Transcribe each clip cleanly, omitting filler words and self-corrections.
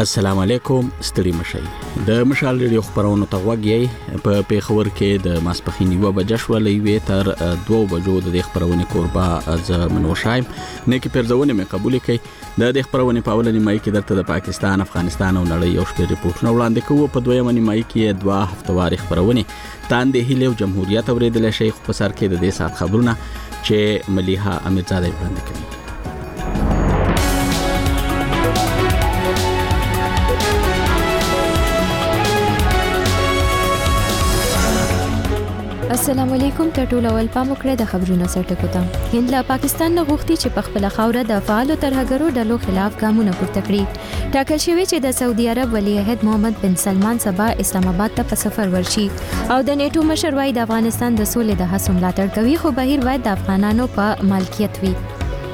السلام علیکم ستړي مشي د مشال ریډیو خبرونو ته وګورئ په پیښور کې د ماسپخین یو بجې شولې تر 2 بجو د خبرونې کوربه از منوشایم نه کې پرځونه مې قبول کړي د خبرونې په اولنې مای کې درته د پاکستان افغانستان او نړۍ یو شپږ ریپورتونه وړاندې کوو په دویمه مای کې 2 هفتواري خبرونه تاندې هیله او جمهوریت اوریدل شي په سر کې د دې سات خبرونه چې مليحه امیرزاده وړاندې کوي. السلام علیکم ټولو ول پام وکړئ د خبرونو سرټکو ته. هند له پاکستان نه غوښتي چې په خپل خاوره د فعالو ترهګرو ډلو خلاف ګامونه پورته کړي. ټاکل شوی چې د سعودي عرب ولی عہد محمد بن سلمان سبا اسلام آباد ته په سفر ورشي او د نیټو مشر وايي د افغانستان د سولې د هڅو ملاتړ کوي خو بهیر وايي د افغانانو په مالکیت وي.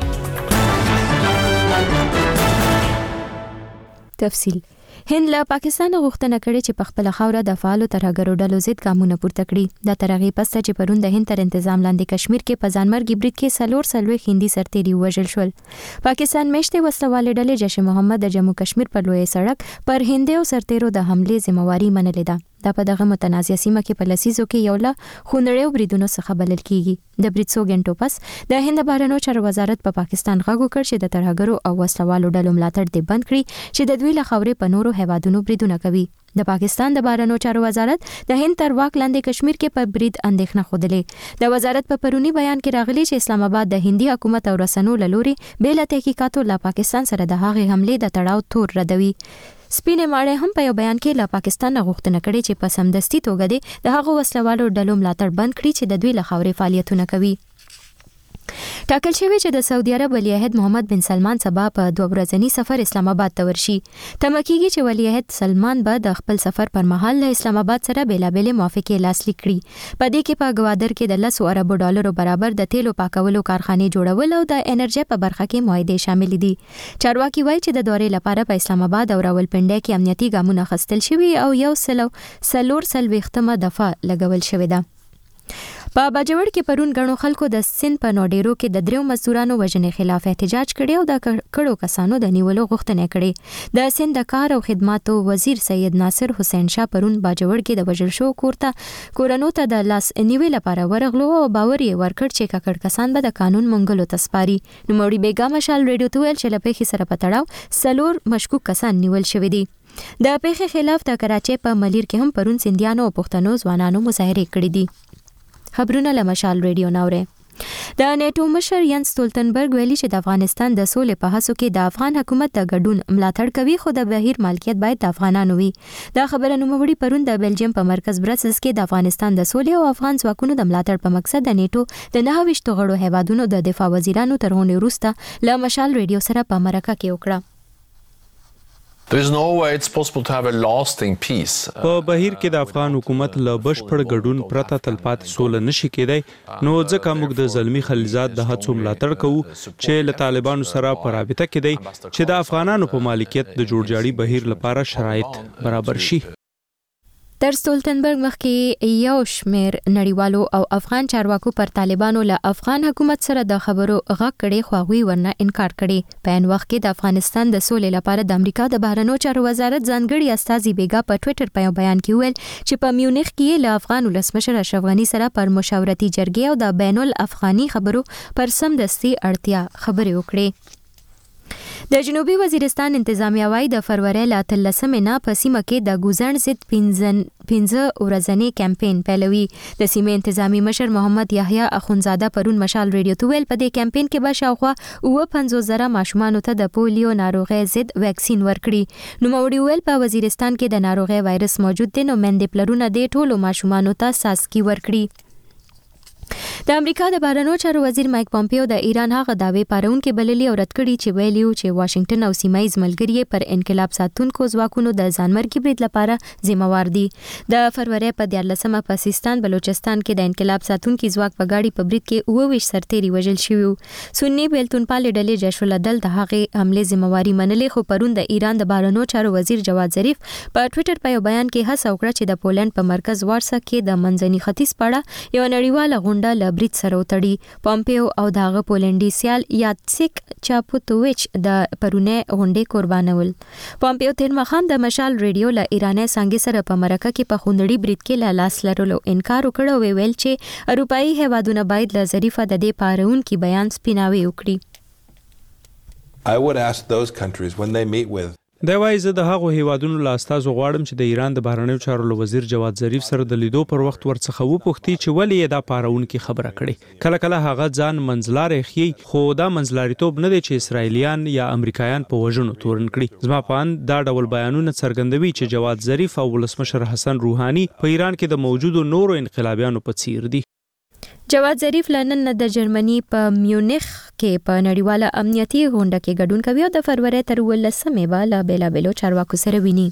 تفصیل هند له پاکستان غوښتنه کړې چې په خپل خاوره د فعالو ترهګرو ډلو ضد ګامونه پورته کړي. د ترغیب پس چې پرون د هند تر تنظیم لاندې کشمیر کې په ځانمرګي برید کې سلوي هندي سرتیري وژل شول. پاکستان میشته وسلواله ډلې جیش محمد د جموں کشمیر په لوی سړک پر هندي او سرتیرو د حمله ذمہواری منلې ده. دا په دغه متنازع سیمه کې په لسیزو کې یو له خونړیو بریدونو څخه بلل کیږي. د برید څو غنټو پس د هند بهرنیو چارو وزارت په پاکستان غږ وکړ چې د ترهګرو او وسلوالو ډلو ملاتړ دې بند کړي چې د دوی له خاورې په نورو هیوادونو بریدونه کوي. د پاکستان د بهرنیو چارو وزارت د هند تر واک لاندې کشمیر کې په برید اندېښنه خوده. د وزارت په پرونی بیان کې راغلي چې اسلام آباد د هندي حکومت او رسنیو له لوري بل تحقیقاتو له پاکستان سره د هغې حمله د تړاو تور ردوي. سپینې ماړې هم په یو بیان کې له پاکستان غوښتنه کړې چې په سمدستي توګه د هغو وسلوالو ډلو ملاتړ بند کړي چې د دوی له خاورې فعالیتونه کوي. ټاکل شوی چې د سعودي عرب ولی عہد محمد بن سلمان سبا په 2 ورځنی سفر اسلام آباد ته ورشي. تمه کیږي چې ولی عہد سلمان به د خپل سفر پر مهال له اسلام آباد سره بیلابېلې موافقې لاسلیک کړي. په دې کې په ګوادر کې د 10 اربو ډالرو برابر د تیلو پاکولو کارخانې جوړول او د انرژي په برخه کې معاهدې شامل دي. چارواکي وایي چې د دورې لپاره په اسلام آباد او راولپنډي کې امنیتي ګامونه اخیستل شوي او یو سلور سلويختمه دفعه لګول شوې ده. په باجوړ کې پرون غنو خلکو د سند په نوډیرو کې د دریو مزدورانو وژنې خلاف احتجاج کړي او د کړو کسانو د نیولو غوښتنه کړي. د سند کار او خدماتو وزیر سید ناصر حسین شاه پرون باجوړ کې د وژل شو کورونو ته د لاس نیوي لپاره ورغلو او باور یې ورکړ چې ککړ کسان به د قانون منګلو تسپاري. نو موري بیگا مشال ریډیو ته ویل چې لپاره سره پتاړو سلور مشکوک کسان نیول شوی دي. د پیښې خلاف د کراچۍ په ملیر کې هم پرون سندیانو او پښتنو ځوانانو مظاهره کړې دي. خبرونه له مشال ریډیو ناوره. د نیټو مشر ینس ستولتنبرګ ویلي چې د افغانستان د سولې په هڅو کې د افغان حکومت د ګډون ملاتړ کوي خو د بهیر مالکیت باید د افغانانو وي. دا خبره نوموړي پرون د بلجیم په مرکز برسلز کې د افغانستان د سولې او افغان ځواکونو د ملاتړ په مقصد د نیټو د 29 غړو هیوادونو د دفاع وزیرانو ترغونې وروسته له مشال ریډیو سره په مرکه کې وکړه. There is no way it's possible to have a lasting peace. په بهیر کې د افغان حکومت له بشپړ ګډون پرته تلپاتې سوله نشي کېدای. نو ځکه موږ د زلمی خلیزات د هڅو ملاتړ کوو چې له طالبانو سره په رابطه کې دی چې د افغانانو په مالکیت د جوړجاړي بهیر لپاره شرایط برابر شي. تر ستولتنبرګ مخکې یو شمیر نړیوالو او افغان چارواکو پر طالبانو له افغان حکومت سره د خبرو غږ کړي خو هغوی ورنه انکار کړي. په ان وخت کې د افغانستان د سولې لپاره د امریکا د بهرنیو چارو وزارت ځانګړي استازي بیگا په ټوئیټر په بیان کې ویل چې په میونخ کې له افغان ولسمشر اشرف غنی سره پر مشاورتي جرګې او د بین الافغاني خبرو پر سمدستي اړتیا خبرې وکړي. د جنوبي وزیرستان انتظامیه وايي د فروری له 13 نه په سیمه کې د ګوزن ضد 15 ورځنی کمپاین پیلوي. د سیمې انتظامی مشر محمد یحیی اخونزاده پرون مشال ریډیو ته ویل په دې کمپاین کې به شاوخوا 50,000 ماشومانو ته د پولیو ناروغي ضد ویکسین ورکړي. نو موري ویل په وزیرستان کې د ناروغي وایرس موجود دی نو مندې پلرونه د ټولو ماشومانو ته ساسکی ورکړي. د امریکا د بهرنیو چارو وزیر مایک پومپیو د ایران هغه داوی پارونکو بللي او رد کړي چې ویلیو چې واشنگټن او سیمایز ملګری پر انقلاب ساتونکو ځواکونو د ځانمرګي برید لپاره ذمہوار دي. د فروری په 14مه په سیستان بلوچستان کې د انقلاب ساتونکو ځواک په گاډي په برید کې 29 سرتیري وژل شوي. سنی بیلتونپال ډلې جیش العدل د هغه حمله ذمہواری منلې خو پرون د ایران د بهرنیو چارو وزیر جواد ظریف په ټوئیټر په بیان کې هڅه وکړه چې د پولند په مرکز وارسا کې د منځني ختیځ پړه یو نړیواله غونډه له برید سره وتړي. پامپیو او داغه پولنډي سیال یاتسیک چاپوتوویچ د پرونه غونډې قربانول. پامپیو تیر مخام د مشال ریډیو له ایراني څنګه سره په مرکه کې په خوندړي برید کې له لاس لرلو انکار وکړ او ویل چې اروپאי هیوادونه باید له ظریفه د دې پارون کې بیان سپیناوي وکړي. I would ask those countries when they meet with دا وایي زه د هغو هیوادونو له استازو غواړم چې د ایران د بهرنیو چارو له وزیر جواد ظریف سره د لیدو پر وخت ورڅخه وپوښتي چې ولې یې دا پارونکې خبره کړې. کله کله هغه ځان منځلارې ښیي خو دا منځلاریتوب نه دی چې اسرائیلیان یا امریکایان په وژنو تورن کړي. زما په اند دا ډول بیانونه څرګندوي چې جواد ظریف او ولسمشر حسن روحاني په ایران کې د موجودو نورو انقلابیانو په څیر دي. جواد ظریف لنن د جرمني په میونخ کې په نړیواله امنیتي غونډه کې ګډون کوي او د فروری تر 18 به له بیلابیلو چارواکو سره ویني.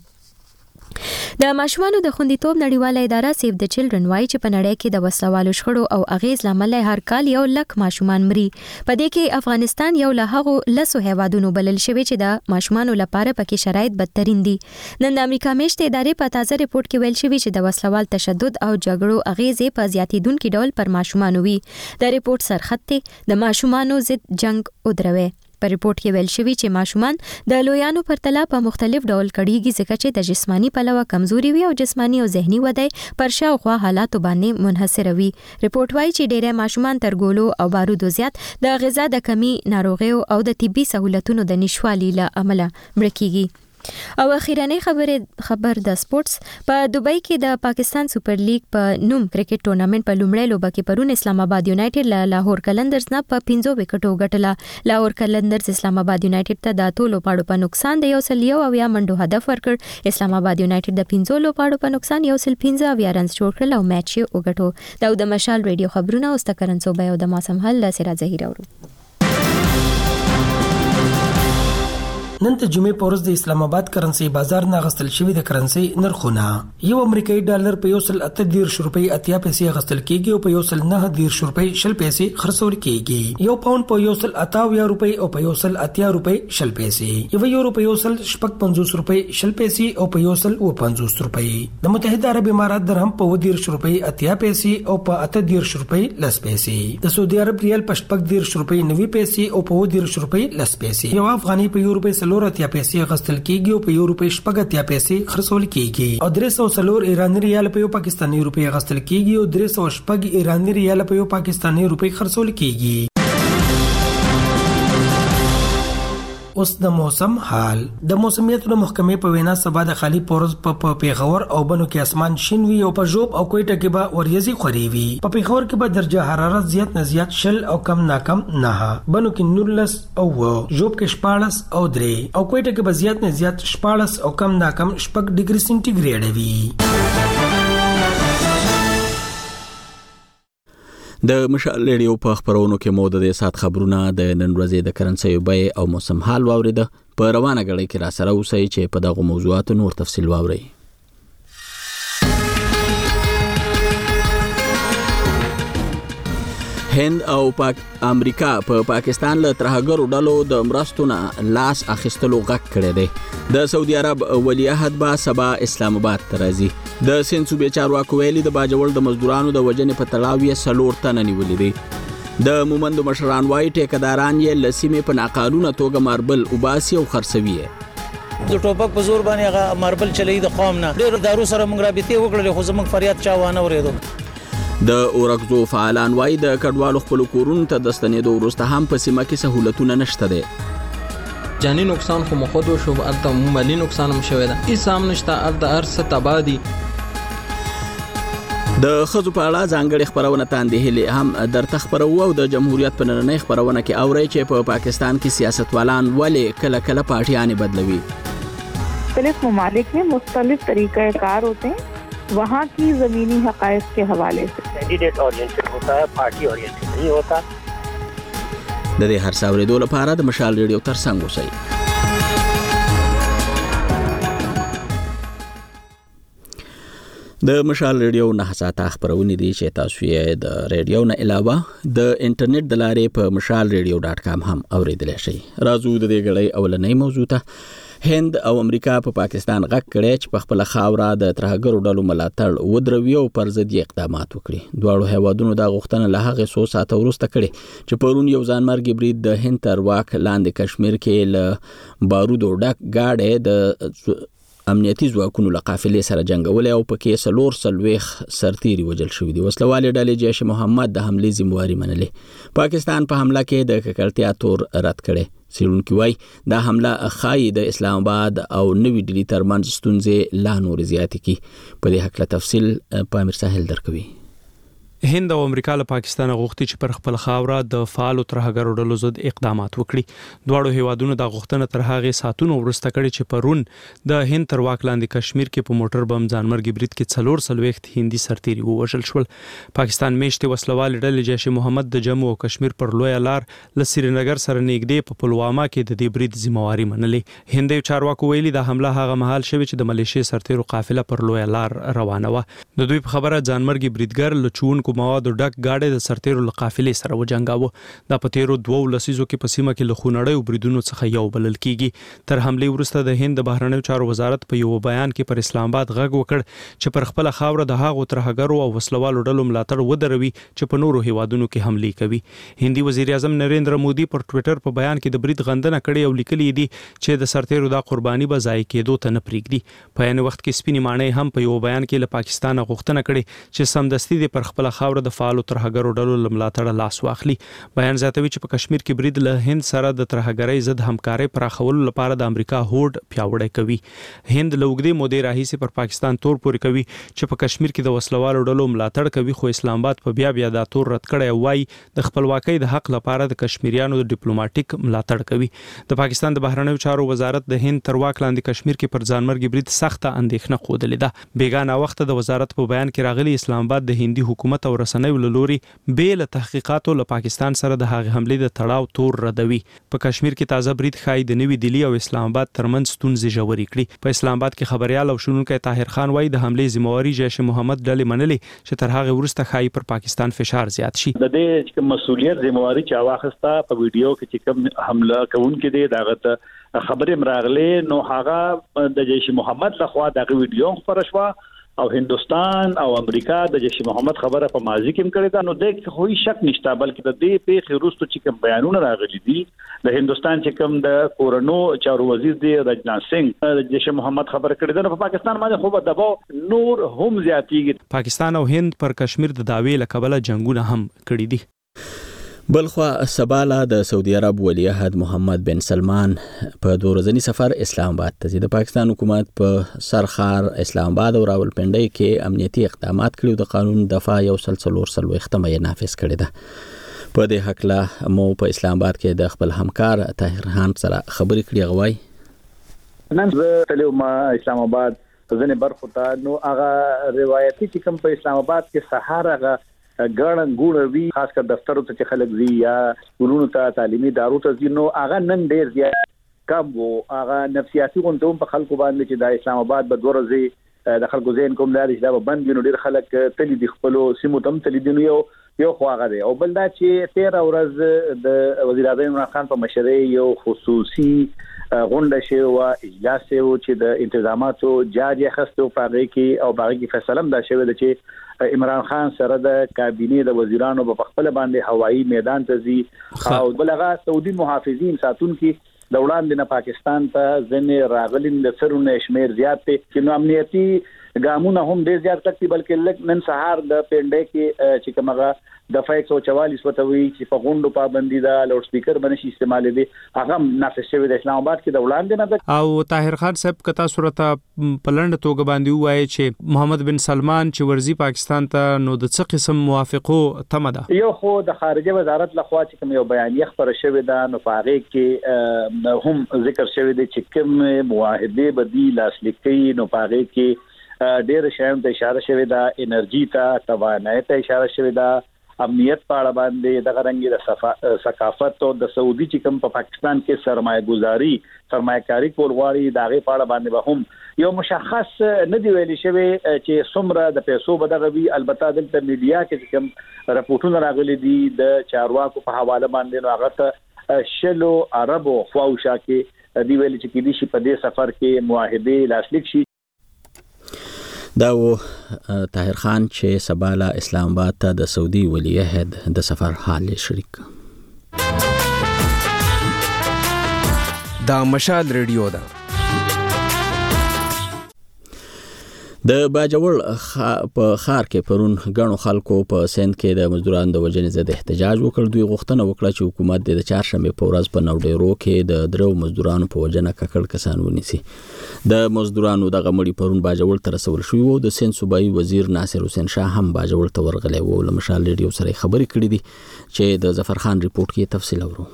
د ماشومانو د خوندیتوب نړیواله اداره سیف د چلډرن وايي چې په نړۍ کې د وسلوالو شخړو او اغیز لامل هر کال 1 لک ماشومان مري. په دې کې افغانستان یو له هغو لسو هیوادونو بلل شوی چې د ماشومانو لپاره پکې شرایط بدترین دي. نن د امریکا میشتې ادارې په تازه ریپورت کې ویل شوی چې د وسلوال تشدد او جګړو اغیز په زیاتیدونکو ډول پر ماشومان وي. د ریپورت سرخط د ماشومانو ضد جنگ ودروي. په ریپورت کې ویل شوی چې ماشومان د لویانو پرتله په مختلف ډول کړيږي ځکه چې د جسمانی پلوه کمزوري وي او جسمانی او ذهني وده پر شاوخوا حالاتو باندې منحصر وي. ریپورت وايي چې ډېر ماشومان تر ګولو او بارودو زیات د غذا د کمی، ناروغیو او د طبي سہولتونو د نشوالي له امله مړ کیږي. او اخیرانه خبر د سپورتس په دوبۍ کې د پاکستان سپر لیګ په نوم کرکټ ټورنمنت په لومړی لوبه کې پرون اسلام آباد یونایټډ له لاهور کلندرز نه په 15 وکټو ګټله. لاهور کلندرز اسلام آباد یونایټډ ته د ټولو پاړو په نقصان د 101 منډو هدف ورکړ. اسلام آباد یونایټډ د 15 پاړو په نقصان 115 رنز جوړ کړل او میچ یې وګټو. د مشال ریډیو خبرونه اوس تکرن صوبې او د موسم حل له سره ظهیر اورو. نن ته جمعې په ورځ د اسلام آباد کرنسي بازار نه غستل شوی د کرنسي نرخونه. یو امریکایي ډالر په 1.80 روپۍ 80 پیسې غستل کیږي او په 1.90 روپۍ 10 پیسې خرڅول کیږي. یو پاوند په 1.88 روپۍ او په 1.80 روپۍ 10 پیسې. یو یورو په 1.55 روپۍ 10 پیسې او په 1.50 روپۍ. د متحده عرب امارات درهم په 10 روپۍ 80 پیسې او په 80 روپۍ 10 پیسې. د سعودي عرب ریال په 10 روپۍ 90 پیسې او په 10 روپۍ 10 پیسې. یو افغاني په یورو په 3 پیسې غستل کیږي او په یورو په 10 پیسې خرڅول کیږي. او 304 ایرانی ریال په یو پاکستاني روپۍ غستل کیږي او 306 ایرانی ریال په یو پاکستاني روپۍ خرڅول کیږي. اوس د موسم حال. د موسمیاتو محکمې په وینا سبا د خالی پورز په پیښور او بنو کې اسمان شین وي او په جوب او کوټه کې به وریځي خوري وي. په پیښور کې به درجه حرارت زیات نه زیات 0 او کم نه کم 9. بنو کې 19 او جوب کې 14 او 3 او کوټه کې به زیات نه زیات 14 او کم نه کم 6 ډیګري سنټیګریډ وي. د مشال ریډیو په خبرونو کې مو د سات خبرونه د نن ورځې د کرنسي بیې او موسم حال واوریده. په روانه غړي کې را سره اوسئ چې په دغه موضوعاتو نور تفصیل واورئ. هند او امریکا په پاکستان له ترهګرو ډلو د مرستونه لاس اخیستلو غږ کړی دی. د سعودي عرب ولیعهد با سبا اسلام آباد ته راځي. د سند صوبې چارواکو ویلي د باجوړ د مزدورانو د وجنې په تړاو یې 4 تنه نیولې دي. د مومندو مشران وايي ټیکداران یې لسیمې په ناقانونه توګه ماربل وباسي او خرڅوي. د ټوپک په زور باندې هغه ماربل چلی د قوم نه ډېر دارو سره موږ رابطه وکړلې خو زموږ فریاد چا وانه اوریدو. د اورکزو فعالان وايي د کډوالو خپل کورونو ته د ستنېدو وروسته هم په سیمه کې سہولتونه نشته دي. جاني نقصان خو مخدو شو الته مالی نقصان هم شوی ده. هیڅ هم نشته الته ارسه تبادي. د خزو په اړه ځانګړي خبرونه تاندې هلي هم درته خبرو او د جمهوریت په نننۍ خبرونه کې اوري چې په پاکستان کې سیاستوالان ولې کله کله پارټیانې بدلوي. مختلف ممالک में मुख्तलिफ तरीक़े कार होते हैं. वहाँ की ज़मीनी हक़ाइक़ के हवाले से कैंडिडेट ओरिएंटेड होता है, पार्टी ओरिएंटेड नहीं होता. د دې هر څاورېدو لپاره د مشال ریډیو ترڅنګ اوسئ. د مشال ریډیو نه ساته خبرونه دي چې تاسو یې د ریډیو نه علاوه د انټرنیټ د لارې په mashalradio.com هم اوریدلی شئ. راځو د دې غړې اولنۍ موضوع ته. هند او امریکا په پاکستان غږ کړی چې په خپل خاوره د ترهګرو ډلو ملاتړ ودروي او پر ضد اقدامات وکړي. دواړو هیوادونو دا غوښتنه له هغې څو ساعته وروسته کړې چې پرون یو ځانمرګي برید د هند تر واک لاندې کشمیر کې له بارودو ډک ګاډی د امنیتي ځواکونو له قافلې سره جنګولې او پکې 440 سرتیري وژل شوي دي. وسلوالې ډلې جیش محمد د حملې ذمہواري منلې. پاکستان په حمله کې د ککړتیا تور رد کړي. څېړونکي وایي دا حمله ښایي د اسلام آباد او نوې ډلې ترمنځ ستونزې لا نورې زیاتې کړي. په دې هکله تفصیل په امیر ساحل درکوي. هند او امریکا له پاکستان غوښتي چې پر خپل خاوره د فعال ترهګرو ډلو ضد اقدامات وکړي. دواړو هیوادونو د غوښتنه تر هغه ساتونو ورسته کړي چې پرون د هند تر واک لاندې کشمیر کې په موټر بم ځانمرګي برید کې 440 هندي سرتیري ووژل شول. پاکستان میشته وسلوال ډلې جیش محمد د جموں او کشمیر پر لوی لار ل سرینګر سره نږدې په پلواما کې د دې برید ذمہواري منلې. هندي چارواکو ویلي د حمله هغه مهال شوی چې د ملیشیا سرتیرو قافله پر لوی لار روانه و. د دوی په خبره ځانمرګي بریدګر لچون کو مواد ډک گاډي د سرتیرو له قافلې سره وجنګاوه. دا په تیرو 2 لسیزو کې په سیمه کې له خونړیو بریدونو څخه یو بلل کیږي. تر حملې وروسته د هند د بهرنیو چارو وزارت په یو بیان کې پر اسلام آباد غږ وکړ چې پر خپل خاوره د هغو ترهګرو او وسلوالو ډلو ملاتړ ودروي چې په نورو هیوادونو کې حملې کوي. هندي وزیر اعظم نریندر مودي پر ټوئیټر په بیان کې د برید غندنه کړې او لیکلي دي چې د سرتیرو د قرباني به ضایع کېدو ته نه پریږدي. په یوه وخت کې سپینې ماڼۍ هم په یو بیان کې له پاکستان غوښتنه کړې چې سمدستي د پر خپل خاوره د فعال ترهګرو ډلو ملاتړ لاس واخلي. بیان زیاتوي چې په کشمیر کې برید له هند سره د ترهګرۍ ضد همکارۍ پراخولو لپاره د امریکا هوډ پیاوړی کوي. هند له اوږدې مودې راهیسې پر پاکستان تور پورې کوي چې په کشمیر کې د وسلوالو ډلو ملاتړ کوي، خو اسلام آباد په بیا دا تور رد کړی او وايي د خپلواکۍ د حق لپاره د کشمیریانو د ډیپلوماټیک ملاتړ کوي. د پاکستان د بهرنیو چارو وزارت د هند تر واک لاندې کشمیر کې پر ځانمرګي برید سخته اندېښنه خوده ده. بیګانه وخت د وزارت په بیان کې راغلي اسلام آباد د هندي حکومت او رسنیو له لوري بیل تحقیقاتو له پاکستان سره د هغه حملې د تړاو تور ردوي. په کشمیر کې تازه برید خای د نوې دلی او اسلام آباد ترمنځ ستونزې ژورې کړي. په اسلام آباد کې خبريال او شنونکو طاهر خان وایي د حملې ذمہواري جیش محمد ډلې منلې چې تر هغه وروسته خای پر پاکستان فشار زیات شي. د دې چې مسؤلیت ذمہواري چا واخسته په ویډیو کې چې کوم حمله کوونکې دي داغه خبرې مراغله نو هغه د جیش محمد لخوا دغه ویډیو خبره شو او هندستان او امریکا د جیش محمد خبره په ماضي کې کړې ده. نو د خو شک نشته بلکې د دې په خروستو چې کوم بیانونه راغلي دي د هندستان چې کوم د کورونو چارو وزیر دی راجنات سنگ د جیش محمد خبره کړې ده. په پاکستان باندې خو به دباو نور هم زیاتېږي. پاکستان او هند پر کشمیر د داوی لکبله جنگونه هم کړي دي. بلخوا سباله د سعودي عرب ولی عهد محمد بن سلمان په 2 ورځنی سفر اسلام آباد ته ځي. د پاکستان حکومت په سرخار اسلام آباد او راولپنډي کې امنیتي اقدامات کړي او د قانون دفاع یو سلسله یې نافذ کړي ده. په دې حق مو په اسلام آباد کې د خپل همکار طاهر خان سره خبرې کړې. غوای نن زه تلم اسلام آباد ځنه برخو ته نو هغه روایتي چې کوم په اسلام آباد کې سهار هغه ګړن ګوړ وی خاص کر دفترو ته چې خلک زی یا ورونو ته تعلیمي دارو ته زی نو هغه نن ډیر زیات کم وو. هغه نفسیاتي غونډوم په خلکو باندې چې د اسلام آباد په دورځي د خلکو زین کوم لري چې دا بند وینو ډیر خلک تللی د خپل سیمو تم تللی دی یو خو هغه دی او بل دا چې 13 ورځ د وزیر اعظم عمران خان په مشرۍ یو خصوصي غونډه شوه او اجلاس شوه چې د انتظاماتو جاج خستو پاره کې او باغ کې فیصله هم دا شوه چې عمران خان سره د کابینه د وزیرانو په خپل باندې هوایی میدان ته ځي او بلغه سعودي محافظین ساتون کې د وړاندې نه پاکستان ته ځنې راغلین د سرونه شمیر زیات دي چې نو امنیتي ګامونه هم ډیر زیات تکي بلکې نن سهار د پنډه کې چې کومه د 144 وتوي چې په غونډو پابندي دا لاوډ سپیکر باندې استعمال دي هغه نافذ شوی د اسلام آباد کې د وړاندې نه او طاهر خان صاحب کتا صورت پلند توګه باندې وایي چې محمد بن سلمان چې ورزي پاکستان ته نو د څه قسم موافقو تمه ده. یو خو د خارجه وزارت لخوا چې کوم یو بیانیه خبره شوی ده نو پاره کې هم ذکر شوی دی چې کوم معاهده بدی لاسلیکي نو پاره کې ډېر شایم ته اشاره شوی ده، انرژي ته توانایي ته اشاره شوی ده، امنیت په اړه باندې د غرنګي د ثقافت او د سعودي چې کوم په پاکستان کې سرمایه‌کاري کول غواړي دا غي په اړه باندې به هم یو مشخص نه دی ویل شوی چې څومره د پیسو بدغوي. البته د میډیا کې کوم راپورټونه راغلي دي د چارواکو په حواله باندې نو هغه ته شلو عربو خواوشا کې دی ویل چې کېدی شي په دې سفر کې معاهده لاسلیک شي. دا و طاهر خان چې سباله اسلام آباد ته د سعودي ولی عہد د سفر حال شریک. دا مشال ریډیو ده. د باجوړ په خار کې پرون غنو خلکو په سند کې د مزدورانو د وجنې ضد احتجاج وکړ. دوی غوښتنه وکړه چې حکومت د چهارشنبه په ورځ په نوډیرو کې د درو مزدورانو په وجنه ککړ کسان ونیسي. د مزدورانو د غمړي پرون باجوړ تر رسول شوی وو. د سند صوبایي وزیر ناصر حسین شاه هم باجوړ ته ورغلی وو. له مشال ریډیو سره خبرې کړې دي چې د ظفر خان ریپورت کې تفصیل اورو.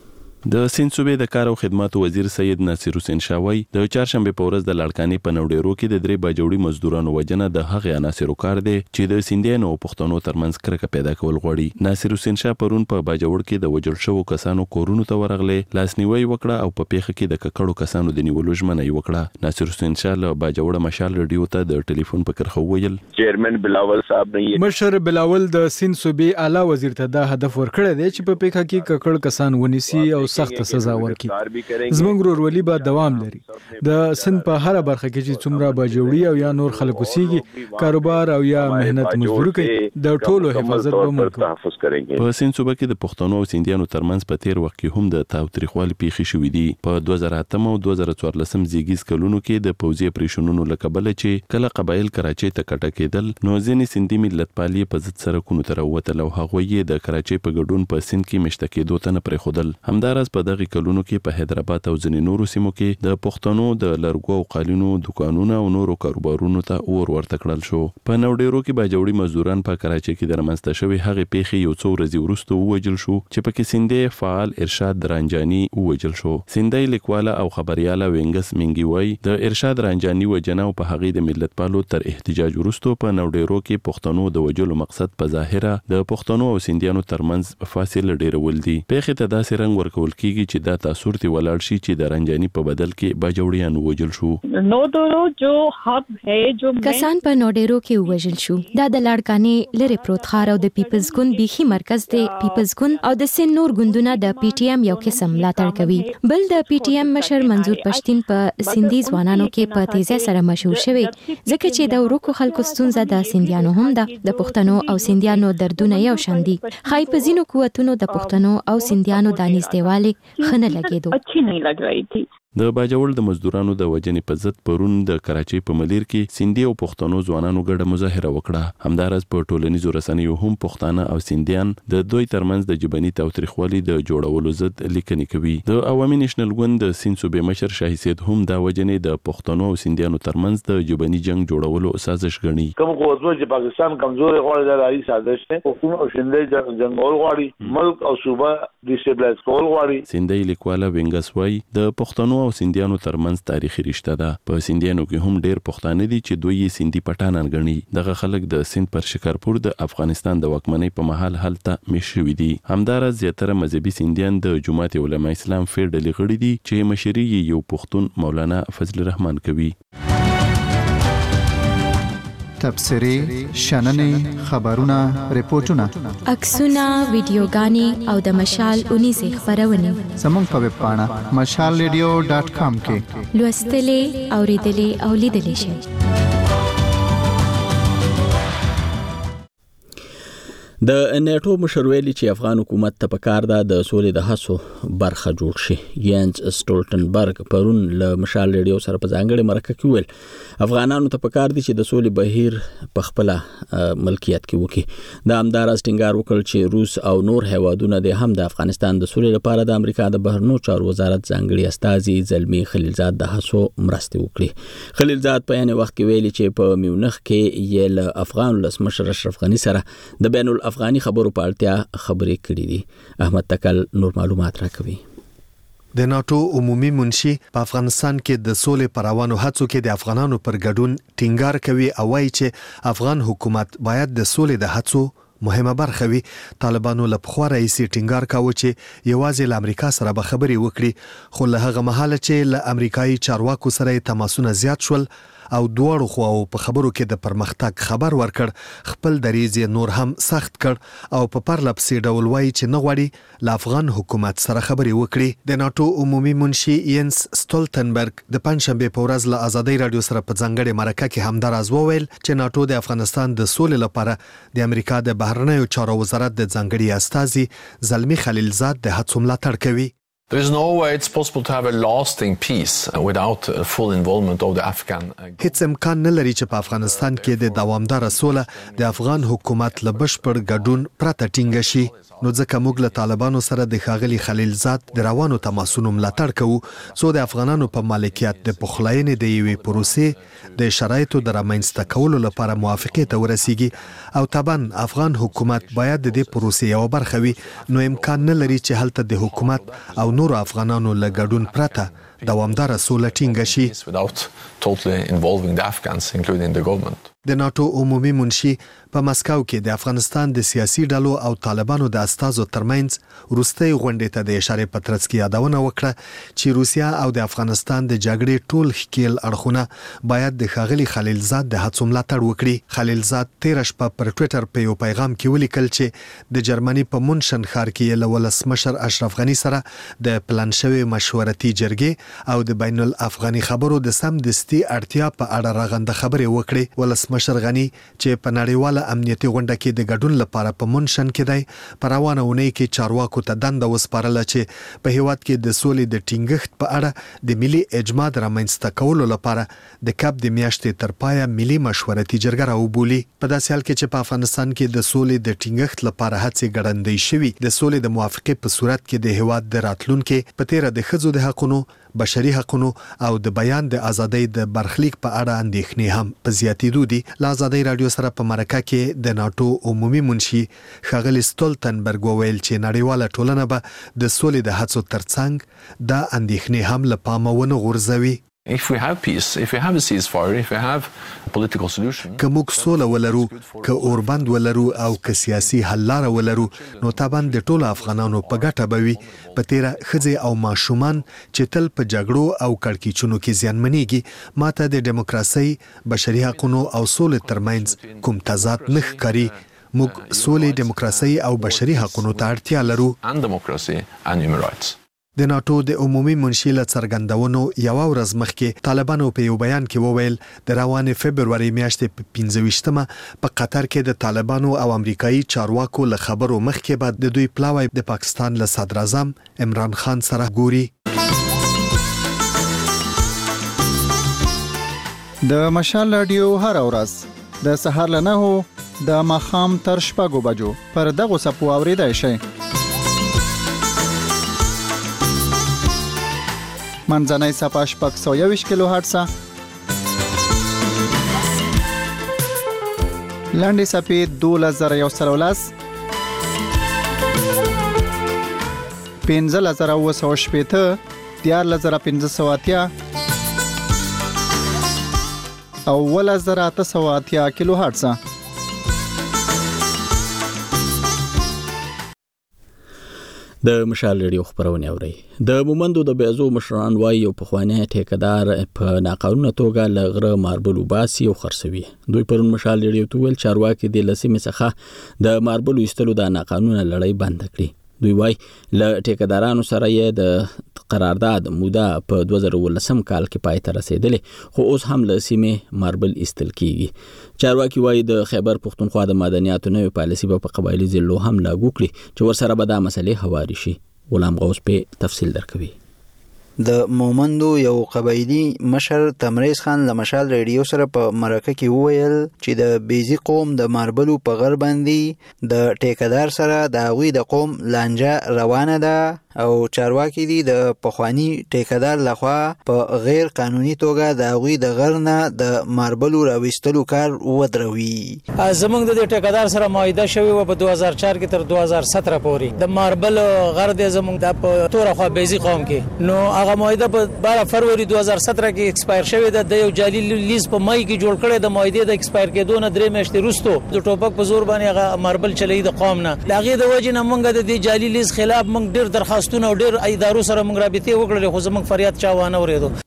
د سند صوبې د کار او خدماتو وزیر سید ناصر حسین شاوی د چهارشنبه په ورځ د لاړکانې په نوډیرو کې د درې باجوړي مزدورانو وجنه د هغه عناصرو کار دی چې د سیندیانو او پښتنو ترمنځ کرکه پیدا کول غواړي. ناصر حسین شاه پرون په باجوړ کې د وجل شوو کسانو کورونو ته ورغله، لاسنیوي وکړه او په پیښه کې د ککړو کسانو د نیولو ژمنه یې وکړه. ناصر حسین شاه له باجوړ مشال ریډیو ته د ټلیفون په کرخه ویل چیرمن بلاول صاحب نه مشر بلاول د سند صوبې اعلی وزیر ته دا هدف ورکړی دی چې په پیښه کې ککړ کسان ونیسي او سخت سزا ورکړي. زموږ ورولي به دوام لري. د سند په هر برخه کې چې څومره باجوړي او یا نور خلک اوسېږي، کاروبار او یا مهنت مزدوري کوي، د ټولو حفاظت به موږ کوو. په سند صوبه کې د پښتنو او سیندیانو ترمنځ په تیر وخت کې هم د تاوتریخوالي پیښې شوې دي. په 2008 او 2014 زیږیز کلونو کې د پوځي اپریشنونو لکبله چې کله قبایل کراچۍ ته کټه کېدل، نو ځینې سیندي ملت پالي په ضد سرکونو ته راووتل او هغوی یې د کراچۍ په ګډون په سند کې مشته کېدو ته نه پرېښودل. همداراز په دغه کلونو کې په حیدرآباد او ځینې نورو سیمو کې د پښتنو د لرګو او قالینو دکانونه او نورو کاروبارونو ته اور ورته کړل شو. په نوډیرو کې باجوړي مزدوران په کراچۍ کې د رامنځته شوې هغې پیښې یو څو ورځې وروسته ووجل شو چې پکې سیندي فعال ارشاد رانجاني ووجل شو. سیندي لیکواله او خبرياله وینګس منګي وای د ارشاد رانجاني وجنه او په هغې د ملت پالو تر احتجاج وروسته په نوډیرو کې پښتنو د وجلو مقصد په ظاهره د پښتنو او سیندیانو ترمنځ فاصله ډیرول دي. پیښې ته داسې رنګ ورکول کیږي چې دا تاثر تی ولاړ شي چې د رنجاني په بدل کې باجوړیان وجل شو. نوډیرو جو هب ہے جو کسان په نوډیرو کې وجل شو. دا د لاړکانې لری پروت خار او د پیپلز ګوند بيخي مرکز دی. پیپلز ګوند او د سن نور ګوندونه د پی ټی ایم یو قسم ملاتړ کوي. بل د پی ټی ایم مشر منظور پښتين په سندي ځوانانو کې په تیزه سره مشهور شوی ځکه چې د ورکو خلکو ستونزه د سنديانو هم ده. د پښتنو او سنديانو دردونه یو شان دي. خای په زینو قوتونو د پښتنو او سنديانو د نږدېوالي خنه لګیدو. اچھی نہیں لگ رہی تھی. د باجوړ د مزدورانو د وجنې په ضد پرون د کراچۍ په ملیر کې سیندي او پښتنو ځوانانو ګډه مظاهره وکړه. همدارس په ټولنیزو رسنیو هم پښتانه او سیندیان د دوی ترمنځ د جبني تاوتریخوالي د جوړولو ضد لیکنې کوي. د عوامي نېشنل ګوند د سیند صوبې مشر شاهي سید هم دا وجنې د پښتنو او سیندیانو ترمنځ د جبني جنگ جوړولو سازش ګڼي. کوم قوتونه چې پاکستان کمزور غواړي د راځي سازش نه حکومت او سیندي جنگول غواړي، ملک او صوبه ډیسټیبلایز کول غواړي. سیندي لیکواله وینګس وای د پښتنو او سیندیانو ترمنځ تاریخي رشته ده. په سیندیانو کې هم ډیر پښتانه دي چې دوی یې سیندي پټانان ګڼي. دغه خلک د سیند پر شکارپور د افغانستان د واکمنۍ په محل هلته مش شوي دي. همدارس زیاتره مذهبي سیندیان د جماعت علماء اسلام فیر ډلې غړي دي چې مشري یو پښتون مولانا فضل الرحمن کوي. تبصرې، شننې، خبرونه، ریپورتونه، عکسونه، ویډیوګانې او د مشال 19 خبرونه زموږ په ویب پاڼه mashalradio.com کې لوستلې، اوریدلې او لیدلې شئ. د نیټو مشر ویلي چې افغان حکومت ته پکار ده د سولې د هڅو برخه جوړ شي. ینز سټولټنبرګ پرون له مشال ریډیو سره په ځانګړي مرکه کې ویل افغانانو ته پکار دي چې د سولې بهیر په خپل ملکیت کې وکړي. د همداراز ټینګار وکړ چې روس او نور هیوادونه د هم د افغانستان د سولې لپاره د امریکا د بهرنیو چارو وزارت ځانګړي استازي زلمی خلیلزاد د هڅو مرسته وکړي. خلیلزاد په یانه وخت کې ویلي چې په میونخ کې یې له افغان ولسمشر اشرف غنی سره د بین افغاني خبرو په اړتیا خبرې کړې دي. احمد تکل نور معلومات راکوي. د ناتو عمومي منشي په افغانستان کې د سولې پر روانو هڅو کې د افغانانو پر ګډون ټینګار کوي او وايي چې افغان حکومت باید د سولې د هڅو مهمه برخه وي. طالبانو له پخوا راهیسې ټینګار کاوه چې یوازې له امریکا سره به خبرې وکړي، خو له هغه مهاله چې له امریکایي چارواکو سره تماسونه زیات شول، او دواړو خواو په خبرو کې د پرمختګ خبر ورکړ خپل دریځ نور هم سخت کړ او په پرلپسې ډول وایي چې نه غواړي له افغان حکومت سره خبرې وکړي. د ناتو عمومي منشي ینس سټولتنبرګ د پنځشنبه په ورځ له ازادۍ رادیو سره په ځانګړي مرکه کې همداراز وویل چې ناتو د افغانستان د سولې لپاره د امریکا د بهرنیو چارو وزارت د ځانګړي استازي زلمی خلیلزاد د هڅو ملاتړ کوي. There is no way it's possible to have a lasting peace without full involvement of the Afghan. هیڅ امکان نه لري چې په افغانستان کې د دوامدار سوله د افغان حکومت له بشپړ ګډون پرته ټینګه شي. نو ځکه موږ له طالبانو سره د ښاغلي خلیلزاد د روانو تماسونو ملاتړ کوو څو د افغانانو په مالکیت د پخلاینې د یوې پروسې د شرایطو د رامنځته کولو لپاره موافقې ته ورسیږي او طبعا افغان حکومت باید د دې پروسې یو برخه وي. نو امکان نه لري چې هلته د حکومت او نور افغانانو له ګډون پرته دوامدار سوله ټینګه شي. Without totally involving the Afghans, including the government. د ناتو عمومي منشي په مسکو کې د افغانستان د سیاسي ډلو او طالبانو د استازو ترمنځ وروستۍ غونډې ته د اشاره په ترڅ کې یادونه وکړه چې روسیا او د افغانستان د جګړې ټول ښکیل اړخونه باید د ښاغلي خلیلزاد د هڅو ملاتړ وکړي. خلیلزاد 13 شپه پر ټوئیټر په یو پیغام کې ولیکل چې د جرمني په مونشن ښار کې له ولسمشر اشرف غنی سره د پلان شوی مشورتي جرګې او د بین الافغاني خبرو د سم دستي اړتیا په اړه راغنده خبرې وکړي. ولسمشر غنی چې په نړیواله امنیتي غونډه کې د ګډون لپاره په مونشن کې دی په روانه اونۍ کې چارواکو ته دنده وسپارله چې په هیواد کې د سولې د ټینګښت په اړه د ملي اجماع رامنځته کولو لپاره د کپ د میاشتې تر پایه ملي مشورتي جرګه راوبولي. په داسې حال کې چې په افغانستان کې د سولې د ټینګښت لپاره هڅې ګړندۍ شوي د سولې د موافقې په صورت کې د هیواد د راتلونکو په تیر د ښځو د حقوقو بشري حقوقو او د بیان د ازادۍ د برخلیک په اړه اندېښنې هم په زیاتېدو دي. له ازادۍ رادیو سره په مرکه کې د ناتو عمومي منشي ښاغلي سټولتنبرګ وویل چې نړیواله ټولنه به د سولې د هڅو ترڅنګ دا اندېښنې هم له پامه ونه غورځوي. If we have peace, if we have a ceasefire, if we have a political solution, که موږ سوله ولرو، که اوربند ولرو او که سیاسي حل لاره ولرو، نو طبعا د ټولو افغانانو په ګټه به وي. په تیره ښځې او ماشومان چې تل په جګړو او کړکېچونو کې زیانمنېږي، ماته د دیموکراسۍ، بشري حقوقو او سولې ترمنځ کوم تضاد نه ښکاري. موږ سولې، دیموکراسۍ او بشري حقوقو ته اړتیا لرو. and democracy and human rights. د ناتو د عمومي منشي له څرګندونو یو ورځ مخکې طالبانو په یو بیان کې وویل د روانې فبرवरी میاشتې په 15مه په قطر کې د طالبانو او امریکایي چارواکو له خبرو مخکې بعد د دوی پلاوی د پاکستان له صدر اعظم عمران خان سره ګوري. د مشال رادیو هر ورځ د سهار له 9 د ماښام تر 6 بجو پر دغه سپو اوریدای شئ. منځنۍ صفحه 621 کیلو هرتز، لاندې صفحه 2113، 15980، 14580 او 1880 کیلو هرتز. د مشال ریډیو خبرونه اوري. د مومندو د بیازو مشران وایي یو پخوانی ټیکدار په ناقانونه توګه لغره ماربل وباسي او خرڅوي. دوی پرون مشال ریډیو ته ویل چارواکي د لسمې څخه د ماربل وستلو د ناقانونه لړۍ بند کړي. دوی وایي له ټیکدارانو سره یې د قرارداد موده په 2019 کال کې پای ته رسیدلې، خو اوس هم له سیمې ماربل ایستل کیږي. چارواکي وایي د خیبر پختونخوا د مدنیاتو نوې پالیسي په قبایلي ضلعو هم لاګو کړي چې ورسره به دا مسلې هواري شي. غلام غوث په تفصیل درکوي. د مومندو یو قبایلی مشر تمریز خان له مشال ریډیو سره په مرکه کې وویل چې د بیزی قوم د ماربلو په غر باندې د ټیکدار سره د هغوی د قوم لانجه روانه ده او چارواکي دي د پخوانی ټیکدار لخوا په غیر قانوني توګه د هغوی د غر نه د ماربلو راوستلو کار ودروي. زمونږ د ټیکدار سره معاهده شوی و په 2004 کې تر 2017 پورې د ماربل غر د زمونږ د په تور خوا بیزی قوم کې نو هغه معاهده په 12 فروری 2017 کې ایکسپایر شوی د یو جعلي لیز په مای کې جوړ کړی. د معاهده د ایکسپایر کېدو نه 3 میاشتې وروسته د ټوپک په زور باندې هغه ماربل چلی د قوم نه لاغه د وجه نه مونږ د جعلي لیز خلاف مونږ ډیر درخواستونه او ډیر ادارو سره مونږ رابطه وکړلې، خو زمونږ فریاد چا وانه ورېدو.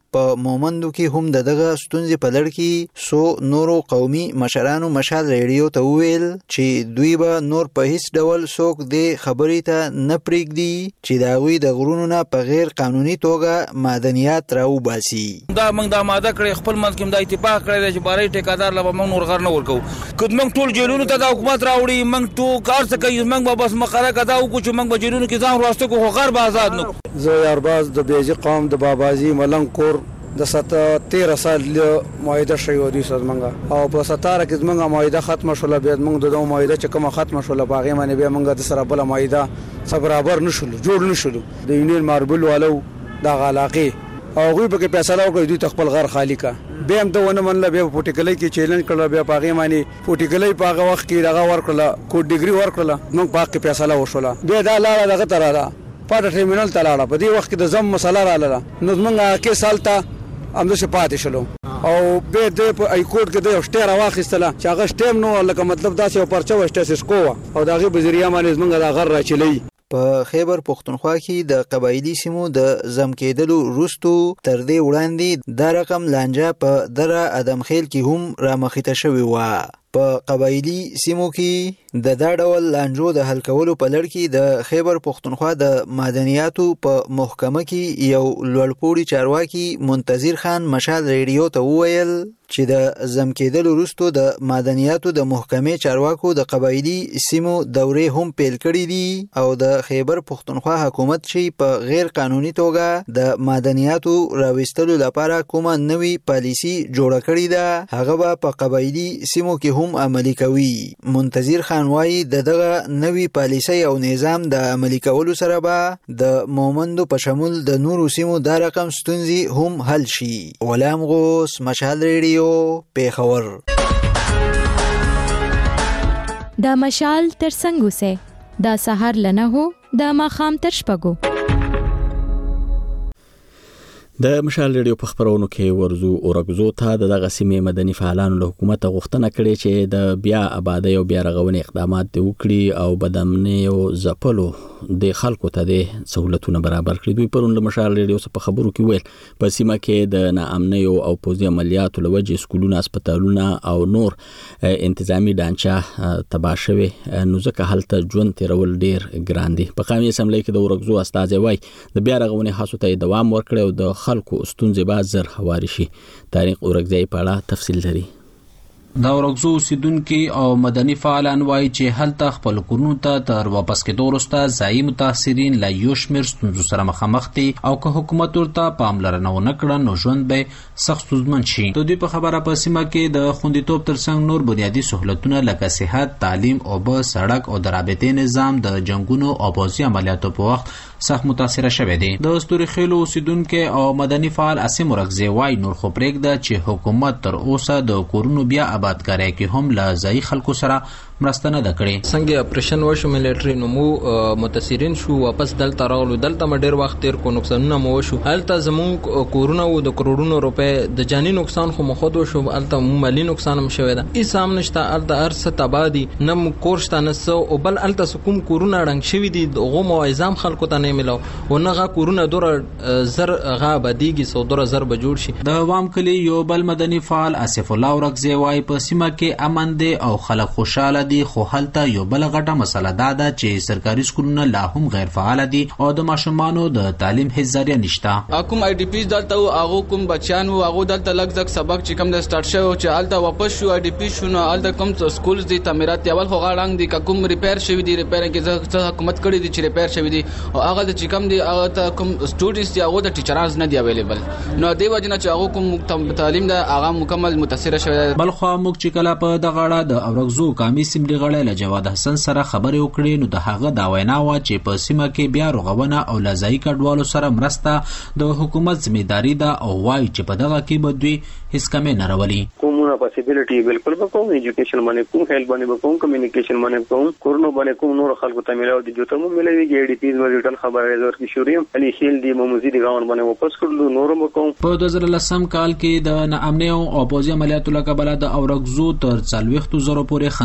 په مومندو کې هم دغه ستونزې په لړ کې سو نورو قومي مشرانو مشال ریډیو ته وویل چې دوی به نور په هیڅ ډول څوک دې خبرې ته نه پرېږدي چې د هغوی د غرونو نه په غیر قانوني توګه معدنیات راوباسي. دا موږ دا ماده کړې خپل منځ کې دا اتفاق کړی چې باري ټیکادار لا موږ نور غر نه ورکو. که موږ ټول جیلونو ته د حکومت راوړي موږ ټول کار څه کوي موږ به بس مقرره کدا وکړو چې موږ به جیلونو کې ځان وروسته کو غر به آزاد نو. زه یارباز د بیزي قوم د بابازي ملنګ کور د 13 سال معاهده شوی دی سره منګه او په 17 کې منګه معاهده ختم شوله به موږ د معاهده چې کومه ختم شوله باغې باندې به موږ د سره بل معاهده سره برابر نشول جوړ نشول د یونین ماربل والو د علاقه او غوی به فیصله وکړي دوی خپل غر خالی کا به هم ته ونه منله به پټیکلې کې چیلنج کړل به باغې باندې پټیکلې په وخت کې دغه ورکړه کو ډیګري ورکړه موږ باغ کې فیصله وشوله به دا لاله دغه تراله پټ ټرمینل تلاړه په دې وخت کې د زم مسله رااله نو موږ کې سالته امده شپات شلو او به د ای کوډ کې د شټیر واخیستله چې هغه شټیم نو لکه مطلب داسې او پرچا وشته سکو او دغه بذریعہ باندې موږ د غر راچلی. په خیبر پختونخوا کې د قبایلی سیمو د زم کېدلو وروستو تر دې وړاندې دا رقم لانجه په دره ادمخیل کې هم رامخته شوی و. په قبایلی سیمو کې د دا ډول لانجو د حل کولو په لړ کې د خیبر پختونخوا د معدنیاتو په محکمه کې یو لوړپوړي چارواکي منتظر خان مشال ریډیو ته وویل چې د زم کېدلو وروستو د معدنیاتو د محکمې چارواکو د قبایلی سیمو دورې هم پیل کړي دي او د خیبر پختونخوا حکومت چې په غیر قانوني توګه د معدنیاتو راوستلو لپاره کومه نوې پالیسی جوړه کړې ده هغه به په قبایلی سیمو کې هم عملي کوي. منتظر خان وایي دغه نوې پالیسي او نظام د عملي کولو سره به د مومندو په شمول د نورو سیمو دا رقم ستونزې هم حل شي. غلام غوث مشال ریډیو پیښور. دا مشال تر څنګه سه دا سحر لنه هو دا ماخام تر شپګو. د مشال ریډیو په خبرونو کې ورزو اورګزو ته دغه سیمې مدني فعالانو له حکومت غوښتنه کړې چې د بیا آبادی او بیا رغونې اقدامات وکړي او بدامنۍ او ځپلو د خلکو ته د سہولتونو برابر کړي. دوی پرون له مشال ریډیو څخه په خبرو کې ویل په سیمه کې د ناامنۍ او پوځي عملیاتو له وجې سکولونه هسپتالونه او نور انتظامی ډانچه تباه شوي نو ځکه هلته ژوند تیرول ډیر ګران دي. په قومي اسمبلی کې د اورګزو استازي وایي د بیا رغونې هڅو ته دوام ورکړي او د خلکو ستونزې به زر هواري شي. تاریخ اورګزی په اړه تفصیل لري. دا اورګزو اوسیدونکي او مدني فعالان وایي چې هلته خپل کورونو ته تر واپس کېدو وروسته ځایي متاثرین له یو شمېر ستونزو سره مخامخ دي او که حکومت ورته پاملرنه ونه کړه نو ژوند به سخت ستونزمن شي. د دوی په خبره په سیمه کې د خوندیتوب ترڅنګ نور بنیادي سہولتونه لکه صحت، تعلیم، اوبه، سړک او د رابطې نظام د جنګونو او پوځي عملیاتو په وخت سخت متاثره شوی دی. د ستوري خیلو اوسیدونکي او مدني فعال اسیم اورګزی وایي نور خو پرېږده چې حکومت تر اوسه د کورونو بیا آبادکارۍ کې هم له ځایي خلکو سره مرسته نه ده کړې. څنګه اپریشن وشو ملټری نو مو متاثرین شو واپس دلته راغلو دلته ډیر وخت تیر کو نقصانونه مو شو هلته زموږ کورونه و د کروڑونو روپے د جاني نقصان خو مخود شو هلته مالی نقصان هم شوی ده. ای سامنے شته هلته ارس تبادی نم کورشته نسو او بل هلته کوم کورونه رنګ شوی دي دغه موعظام خلکو ته نه ملو او نه کورونه دور زر غا بدیږي سو دور زر به جوړ شي. د عوام کلی یو بل مدني فعال اسف الله اورګزی وای په سیمه کې امن دی او خلک خوشاله دي خو هلته یو بل غټه مسله ده چې سرکاري سکولونه لا هم غیر فعال دي او د ماشومانو د تعلیم هیڅ ذریعہ نشته. کوم آی ډی پی دلته هغه کوم بچیان او هغه دلته لږ سبق چې کوم د سٹارټ شو چې هلته واپس شو آی ډی پی شونه هلته کوم سکولز دي تعمیرات اول خو غاړنګ دي کوم ریپیر شوی دي ریپیر کې ځکه حکومت کړی دي چې ریپیر شوی دي او هغه د چې کوم دي هغه ته کوم سټوډنټس دي هغه د ټیچرز نه دی اویلیبل نو دی وجنه چې هغه کوم تعلیم ده هغه مکمل متاثر شوی. بل خو موږ چې کله په دغه اړه د اورګزو قومي اسمبلی غړی له جواد حسن سره خبرې وکړې نو د هغه دا وینا و چې په سیمه کې بیا رغونه او لازمي کډوالو سره مرسته د حکومت ځمېداري ده او وایي چې په دغه کې به دوی هیڅ کمې نه راولي. کومه پاسیبিলিټي بالکل به کوم ایجوکیشن باندې کوم هیلث باندې به کوم کمیونیکیشن باندې کوم کورونو باندې کوم نور خلکو ته ملاو دي جو ته مو ملوي ګي ډي پیز ورټل خبره زور کې شوریم علي خیل دي موزي دي غاون باندې واپس کړلو نورم کوم. په 2010 کال کې د ناامنۍ او پوځي عملیاتو لکه بل د اورګزو تر 40,000 پورې خندانونه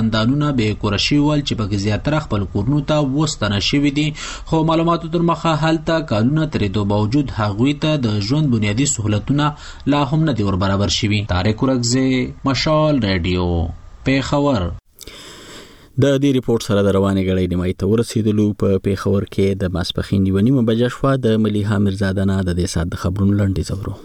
زیاتونه به کورشي ول چې په زیاتره خپل کورونو ته وستنه شوی دي خو معلوماتو تر مخه هلته کالونه ترې دو باوجود هغوی ته د ژوند بنیادی سہولتونه لا هم نه دي ور برابر شوي. طارق ورکزی، مشال رادیو، پیښور. د دې ریپورت سره د روانې غړې نیمای ته ورسېدلو. په پیښور کې د ماسپخین 9:30 بجې شوه. د ملیحه میرزاده نه د دې سات د خبرونو لنډیز اورو.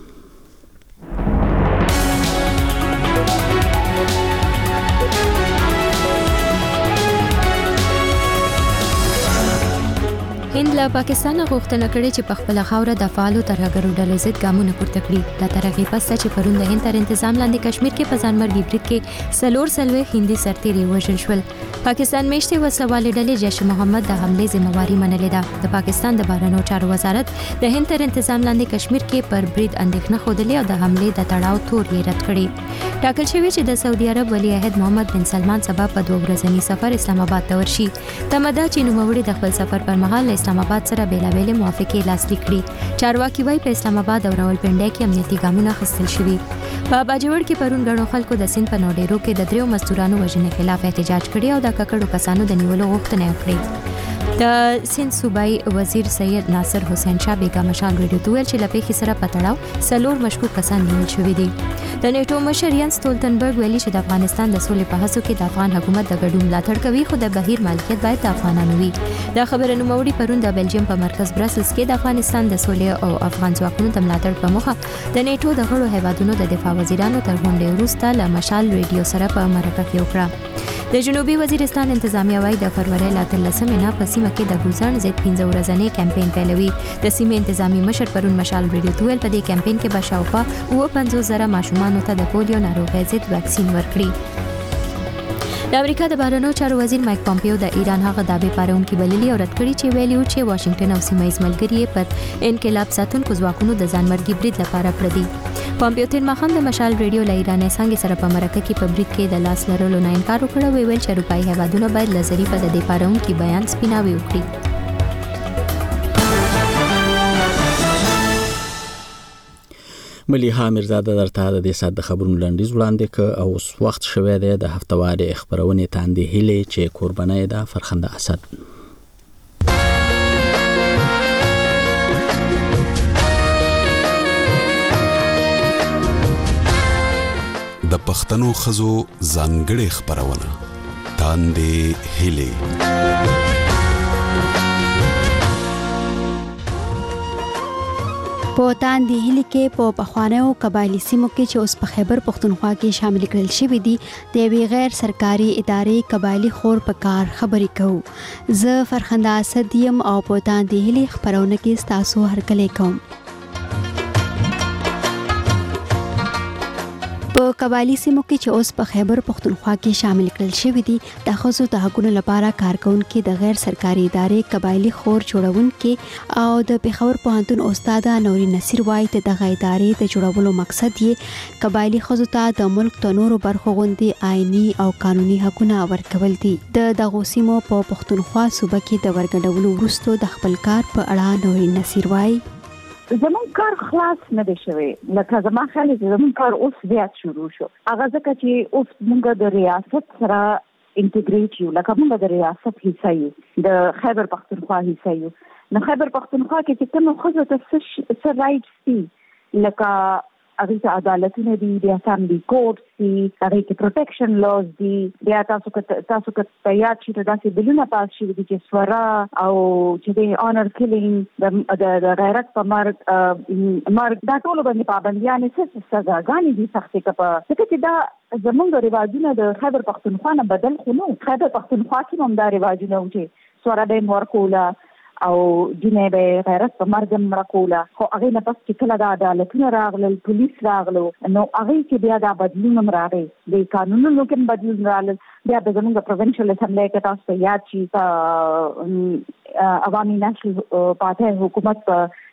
هند له پاکستان غوښتنه کړې چې په خپل خاوره د فعالو ترهګرو ډلو ضد ګامونه پورته کړي. د ترغیب پسته چې پرون د هند تر تنظیم لاندې کشمیر کې په ځانمرګي برید کې سلور سلوي هندي سرتیري وژل شول. پاکستان میشتي وسوالې ډلې جیش محمد د حمله ذمہواری منلې ده. د پاکستان د بهرنیو چارو وزارت د هند تر تنظیم لاندې کشمیر کې پر برید اندېښنه خوده او د حمله د تړاو تور یې رد کړی. ټاکل شوی چې د سعودي عرب ولی عہد محمد بن سلمان سبا په 2 ورځنی سفر اسلام آباد ته ورشي. تمدا چې نوموړي د خپل سفر پر مهال اسلام آباد سره بیلابېل موافقې لاسلیک کړي. چارواکي وايي په اسلام آباد او راولپنډي کې امنیتي ګامونه اخیستل شوي. په باجوړ کې پرون غړو خلکو د سند په نوډیرو کې د 3 مزدورانو وژنې خلاف احتجاج کړی او د ککړو کسانو د نیولو غوښتنه وکړه. د سند صوبایي وزیر سید ناصر حسین شاه بیگا مشال ریډیو ته ویل چې لپیخي سره پټړاو سلور مشکوک کسان نیول شوي دي. د نیټو مشر ینس ستولتنبرګ ویلي چې د افغانستان د سولې په هڅو کې د افغان حکومت د ګډون ملاتړ کوي خو د بهیر مالکیت باید د افغانانو وي. دا خبره نوموړي پرون د بلجیم په مرکز برسلز کې د افغانستان د سولې او افغان ځواکونو د ملاتړ په موخه د نیټو د غړو هیوادونو د دفاع وزیرانو تر غونډې وروسته له مشال ریډیو سره په مرکه کې وکړه. د جنوبي وزیرستان انتظامیه وايي د فروری لا 13 نه په سیمه کې د ګوزن ضد 15 ورځنی کمپاین پیلوي. د سیمې انتظامی مشر پرون مشال ریډیو ته ویل په دې کمپاین کې به شاوخوا 50,000 ماشومان ته د پولیو ناروغۍ ضد واکسین ورکړي. د امریکا د بهرنیو چارو وزیر مایک پامپیو د ایران هغه دعوی پارونکي بللي او رد کړي چې ویلي و چې واشنگټن او سیمه ییز ملګري پر انقلاب ساتونکو ځواکونو د ځانمرګي برید لپاره پردي. پامپیو تیر ماښام د مشال ریډیو له ایراني څنګه سره په مرکه کې په برید کې د لاس لرلو نه انکار وکړ. ویل چې اروپایي هیوادونه باید له ظریف د دې پارونکي بیان سپیناوي وکړي. ملیحه میرزاده درته د دې سات د خبرونو لنډیز وړاندې ک او اوس وخت شوه د هفتواري خبرونه تاندې هلي چې قربانای ده فرخنده اسد. د پښتنو خزو ځانګړې خبرونه تاندې هلي. په تاندې هلي کې په پخوانیو قبایلی سیمو کې چې اوس په خیبر پختونخوا کې شامل کړل شوی دي د یوې غیر سرکاري ادارې قبایلی خور په کار خبرې کوو. زه فرخنده اسد یم او په تاندې هلي خبرونه کې تاسو هرکلی کوم. په قبایلی سیمو کې چې اوس په خیبر پختونخوا کې شامل کړل شوی دي د ښځو د حقوقو لپاره کارکونکو د غیر سرکاري ادارې قبایلی خور جوړونکو او د پیښور پوهنتون استاد نوري نصیر وایي ته د ادارې د جوړولو مقصد یې قبایلی ښځو ته د ملک د نورو برخو غوندې آئینی او قانوني حقوقونه ورکول دي. د دغو سیمو په پختونخوا صوبه کې د ورګډولو وروسته د خپل کار په اړه نوري نصیر وایي زمون کار خلاص نه دی شوی. لکه زما خیال دی زمون کار اوس زیات شروع شو. هغه ځکه چې اوس موږ د ریاست سره انټیګریټ یو، لکه موږ د ریاست حصہ یو، د خیبر پختونخوا حصہ یو. نو خیبر پختونخوا کې چې کوم خزو ته څه رائټس دي لکه هغه ته عدالتونه دي، بیا اسامبلی کوډ دي، هغه کې پروټیکشن لاز دي، بیا تاسو که تیار شئ ته داسې بلونه پاس شي چې سوره او چې د آنر کیلینګ د غیرت په مرګ دا ټول باندې پابندیانې څه سزاګانې دي سختې کپه ځکه چې دا زمونږ رواجونه د خیبر پختونخوا نه بدل خو نو. خیبر پختونخوا کې هم دا رواجونه و چې سوره به ورکوله او جنې به غیرت په مرګ مرکوله، خو هغه نه پس چې کله د عدالتونو راغلل، پولیس راغلو، نو هغه کې بیا دا بدلون راغی، د قانونونو کې بدلون راغلل. بیا د زموږ پروینشل اسمبلی کې تاسو یاد شي عوامي نشل پارټي حکومت په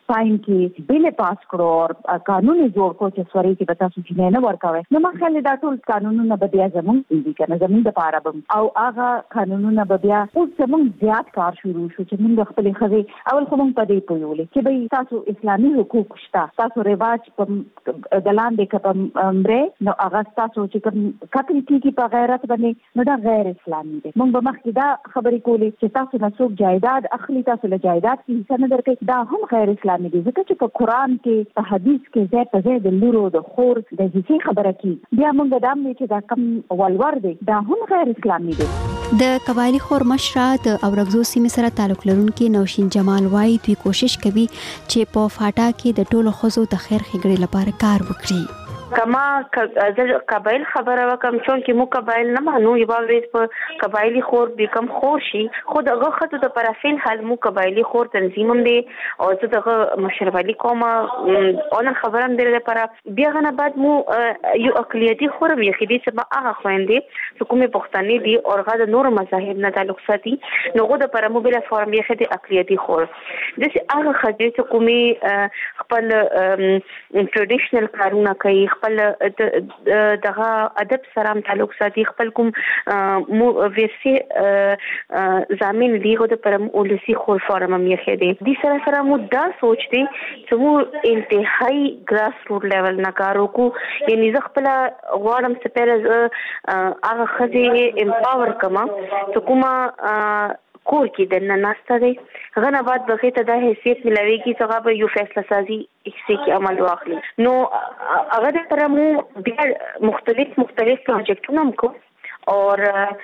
ټایم کې بل پاس کړو او قانون جوړ کړو چې سوري کې بتا سوچ نه ورکاوي. نو ما خل دا ټول قانونونه به بیا زموږ دي کنه زموږ د پاره بم او هغه قانونونه به بیا اوس زموږ زیات کار شروع شو چې موږ خپل خزي اول خو موږ په دې پویولې چې به تاسو اسلامي حقوق شته تاسو رواج په دلاندې کپم امره نو هغه تاسو چې کوم قتل کیږي په غیرت باندې نو دا غیر اسلامي دي. موږ به مخکې دا خبرې کولې چې تاسو نه څوک جایداد اخلي تاسو له جایداد کې حصہ نه درکې دا هم غیر اسلامي دي ځکه چې په قران کې په حدیث کې ځای په ځای د لورو د خور د هیڅ خبره کې بیا موږ دا هم چې دا کم ولور دي دا هم غیر اسلامي دي. د قبایلی خور مشره د اورګزو سیمې سره تعلق لرونکي نوشین جمال وایي دوی کوشش کوي چې په فاټا کې د ټولو ښځو د خیر ښېګړې لپاره کار وکړي. کما قبایل خبره وکم چون کې مو قبایل نه مانو یو ورځ په قبایلی خور به کم خور شي خود هغه خطو د پرافین حل مو قبایلی خور تنظیمم دي او زه دغه مشرفالي کومه اون خبرم دې لپاره بیا غنه بعد مو یو اقلیتی خور وی خدي چې ما هغه خويندې حکومت پښتني دي او غا د نور مذاهب نه تعلق ساتي نو غو د پر مو بل فارم یې خدي اقلیتی خور د هغه خدي چې کومي خپل ټریډیشنل کارونه کوي خپل دغه ادب سره تعلق ساتي خپل کوم مو ورسي زمين دیغه د پرم اولسی خور فارم مې خېده دي سره مو دا سوچ دي چې مو انتهایی ګراس روټ لیول نه کارو کو یعنی زه خپل غواړم چې پر هغه خزي امپاور کما ته کومه کور کې د نناسته دی غنه بعد بغیر ته د حیثیت ملويږي چې هغه به یو فیصله سازي هیڅ کې عمل واخلي نو هغه د ترمو بیا مختلف پروجیکټونه هم کو اور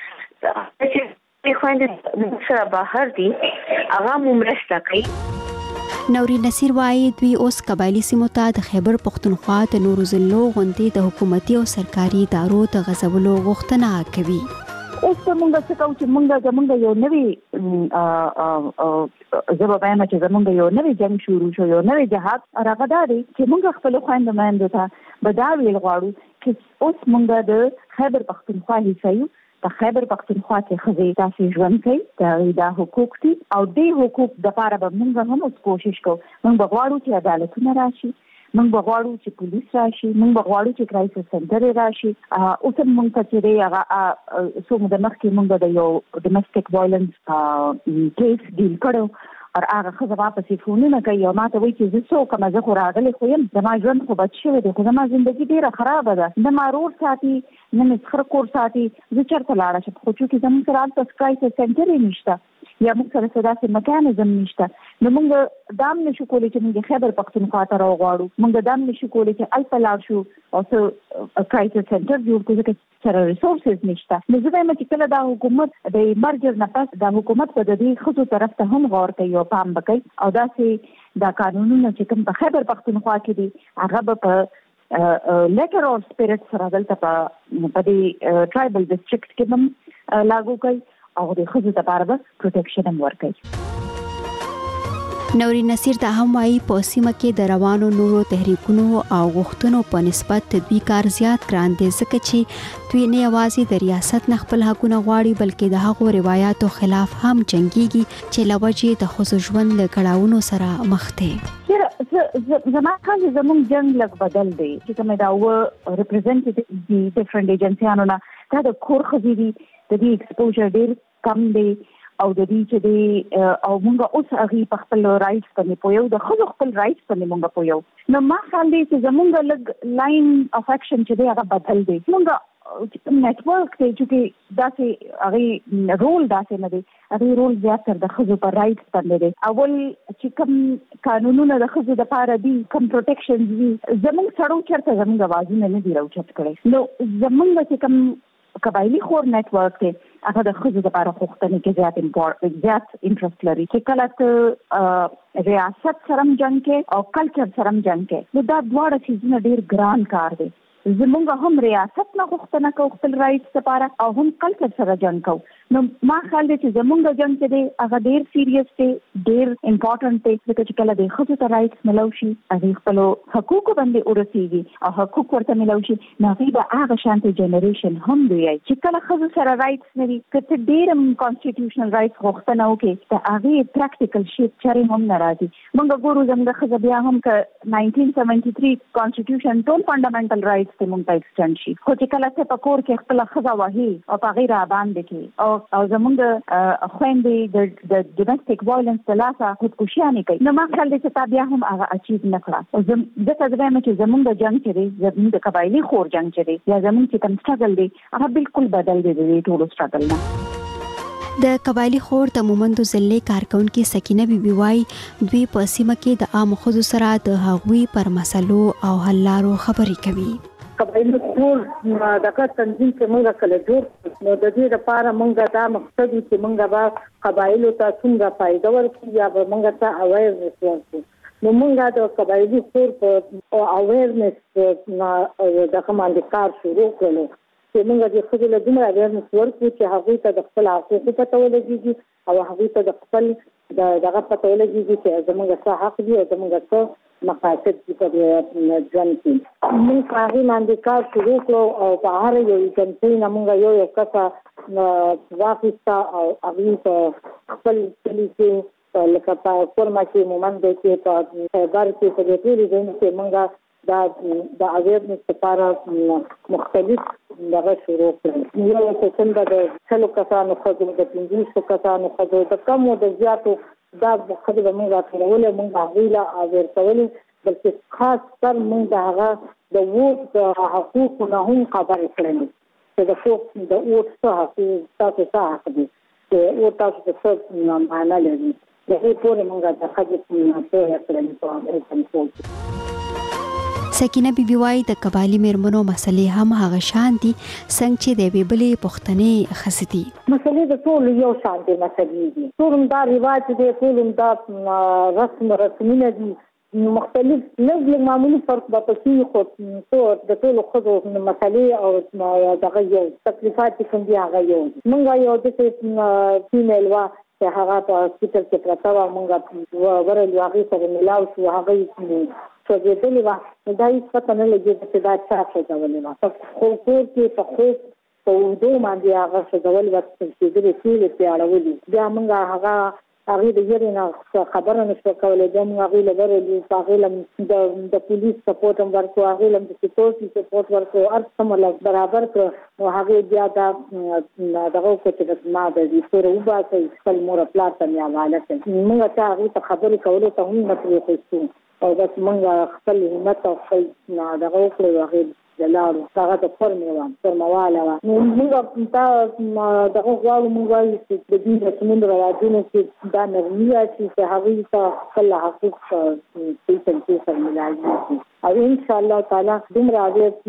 چې خويندې سره بهر دي هغه مرسته کوي. نوري نصیر وایي دوی اوس قبایلی سیمو ته د خیبر پختونخوا د نورو ضلعو غونډې د حکومتي او سرکاري ادارو د غځولو غوښتنه کوي. اوس موږ څه کوو چې موږ یو نوی زبایم چې موږ یو نوی جنگ شروع شو یو نوی جهاد راغدا دي چې موږ خپل خويند ماندو ته بداوی غواړو چې اوس موږ د خیبر پختونخوا حصہ د خیبر پختونخوا کې خزي تاسو ژوند کوي دا حقوق دي او دې حقوق د لپاره به موږ هم کوشش کوو موږ غواړو چې عدالتونه راشي موږ غواړو چې پولیس راشي موږ غواړو چې کرایسس سنټر راشي او څه موږ ته چې هغه سو موږ مخکې موږ د یو ډومېسټک وایلنس کیس ډیل کړو او هغه خزه واپس فونونه کوي او ماته وایي چې زه څوک ما زه خو راغلی خو یم زما ژوند خو بد شوی دی خو زما ژوندګي ډېره خرابه ده نه ما رور ساتي نه مې خر کور ساتي زه چېرته لاړه شم خو چې زموږ سره هلته کرایسس سنټر یې نشته یا موږ سره داسې مکانیزم نشته نو موږ دا هم نشو کولی چې موږ خیبر پختونخوا ته راوغواړو موږ دا هم نشو کولی چې هلته لاړ شو او څه کرایسس سنټر جوړ کړو ځکه سره ریسورسز نشته نو زه وایم چې کله دا حکومت د مرجر نه پس دا حکومت په دې خصو طرف ته هم غور کوي او پام وکړي او داسې دا قانونونه چې کوم په خیبر پختونخوا کې دي هغه په لیټر اور سپیرټ سره دلته په دې ټرایبل ډیسټریکټ کې هم لاګو کوي او د خزو لپاره به پروټیکشن هم ورکړي. نوري نصیر دا هم وايي په سیمه کې د روانو نورو تحریکونو او غوښتنو په نسبت دوی کار زیات ګران دي ځکه چې دوی نه یوازې د ریاست نه خپل حقونه غواړي بلکې د هغو روایتو خلاف هم جنگيږي چې لوجه د خصوص ژوند له کړهونو سره مخ دي. زما خاص زموږ جنگ لګ بدل دی چې کومه دا و ریپرزنټیټیو دي ډیفرنٹ ایجنسیانو نه دا د کور خزي دي د دې ایکسپوژر ډیر کم دی او د دې چې دی او موږ اوس هغه په خپل رائټس باندې پویو د خپل رائټس باندې موږ پویو نو ما خیال دی چې زموږ لګ لاین اف اکشن چې دی هغه بدل دی موږ نتورک ته چې داسې هغه رول داسې نه دی هغه رول زیاتره د خزو پر رائټس باندې دی اول چې کوم قانونونه د خزو د لپاره دي کوم پروټیکشن دي زموږ سره چرته زموږ आवाज نه دی راوچت کړي نو زموږ چې کوم قبایلی خور نتورک ته هغه د خزو لپاره خوښتنه کې زیات انټرست لري چې کله ته ریاست سره جنگ کې او کلچر سره جنگ کې نو دا دواړه چیزونه ډیر ګران کار دي زمونږ هم ریاست نه غوښتنه کوو خپل رایټس لپاره او هم کلچر سره جنګ کوو. نو ما خیال دی چې زمونږ جنګ چې دی هغه ډیر سیریس دی، ډیر امپورټنټ دی، ځکه چې کله د ښځو ته رایټس ملو شي، هغې خپلو حقوقو باندې ورسېږي او حقوق ورته ملو شي، نو هغوی به هغه شانتې جنریشن هم ویایي چې کله ښځو سره رایټس نه وي، که ته ډېر هم کانسټیټیوشنل رایټس غوښتنه وکړې، د هغې پریکټیکل شیپ چارې هم نه راځي. موږ ګورو زموږ ښځه بیا هم که 1973 کانسټیټیوشن ټول فنډامنټل رایټس ته موږ ته ایکسټنډ شي، خو چې کله ته په کور کې خپله ښځه وهي او په هغې راباندې کړي او زمونږ خویندې د ډومestic وایلنس په لاسه خودکشیانې کوي، نو ما خیال دی چې تا بیا هم هغه اچیو نه کړه. ځکه زه وایم چې زمونږ جنګ چې دی، زمونږ د قبایلي خور جنګ چې دی یا زمونږ چې کوم سټرګل دی، هغه بالکل بدل دی د دې ټولو سټرګل نه. د قبایلی خور د مومندو ضلع کارکونکو سکینه بیبي وايي دوی په سیمه کې د عام خلکو سره د هغوی پر مسلو او حل لارو خبرې کوي. قبایلی خور دغه تنظیم چې موږ کله جوړ نو د دې لپاره موږ دا مقصد چې موږ به قبایلو ته څنګه فائدہ ورکړو یا به موږ ته اویرنس ورکړو. نو موږ د قبایلی خور په اویرنس دغه باندې کار شروع کړو چې موږ د خپل د دومره اویرنس ورکړو چې هغوی ته د خپل حقوقو پته ولګي او هغوی ته د خپل دغه پته ولګي چې زموږ څه حق دي او زموږ څه مقاصد دي په ژوند کې. موږ هغه باندې کار شروع کړو او په هر یو کمپاین موږ یو کس واقعا او هغه په خپل کلی کې لکه په فورما کې مومند کې په بار کې په دې ټول ځای کې موږ د اویرنس لپاره مختلف دغه شروع کړو. یو څه د څلو کسانو خو د 15 کسانو خو د کم او د زیاتو دا خدای به موږ راټولول، موږ هغوی له اویر کول، بلکې خاص کر موږ د هغه د ووټ د حقوقو نه هم خبرې کړې چې د ووټ څه حقوق تاسو څه حق دي، چې ووټ تاسو ته څه معنا لري، د هغې پورې موږ د ښځې پوهه کړې په کنټرول کې. سکینه بیبي وايي د قبایلی میرمنو مسلې هم هغه شان دي څنګه چې د یوې بلې پښتنې ښځې دي. مسلې د ټولو یو شان دي، مسلې دي ټول همدا رواج دی، ټول همدا رسمونه دي، مختلف لږ معمولي فرق به پکې، خو د ټولو ښځو مسلې او دغه یو تکلیفات چې کوم دي هغه یو دي. موږ یو داسې فیمیل وه چې هغه په هاسپیټل کې پرته وه، موږ ورغلو هغې سره ملاو شو، هغې سوځېدلې وه، نو دا هېڅ پته نه لګېده چې دا چا سوځولې وه. په کور کې په خوب په اوږدو باندې هغه سوځولې وه، سوځېدلې ټولې پرې اړولې. بیا موږ هغې د یېرې نه خبره نه شوه کولی، بیا موږ هغې له ورغلو، په هغې له د پولیس سپورټ هم ورکړو، هغې له د سکیورټي سپورټ ورکړو، هر څه مو برابر کړو. نو هغې بیا دا دغه وکړو چې ما د دې توره وباسئ، خپل مور پلار ته مې حواله کړئ. موږ ته هغې ته خبرې کولو ته هم نه پرېښودو او بس موږ خپل همت او خپل دغه وکړو، هغې لاړو. هغه د فورمواله وه. نو موږ دا دغه غواړو، موږ وایو چې د دې رسمونو رواجونو کې دا نرمي راشي چې هغوی ته خپل حقوق صحیح طریقې سره ملاحظه شي او انشاءالله تعالی دومره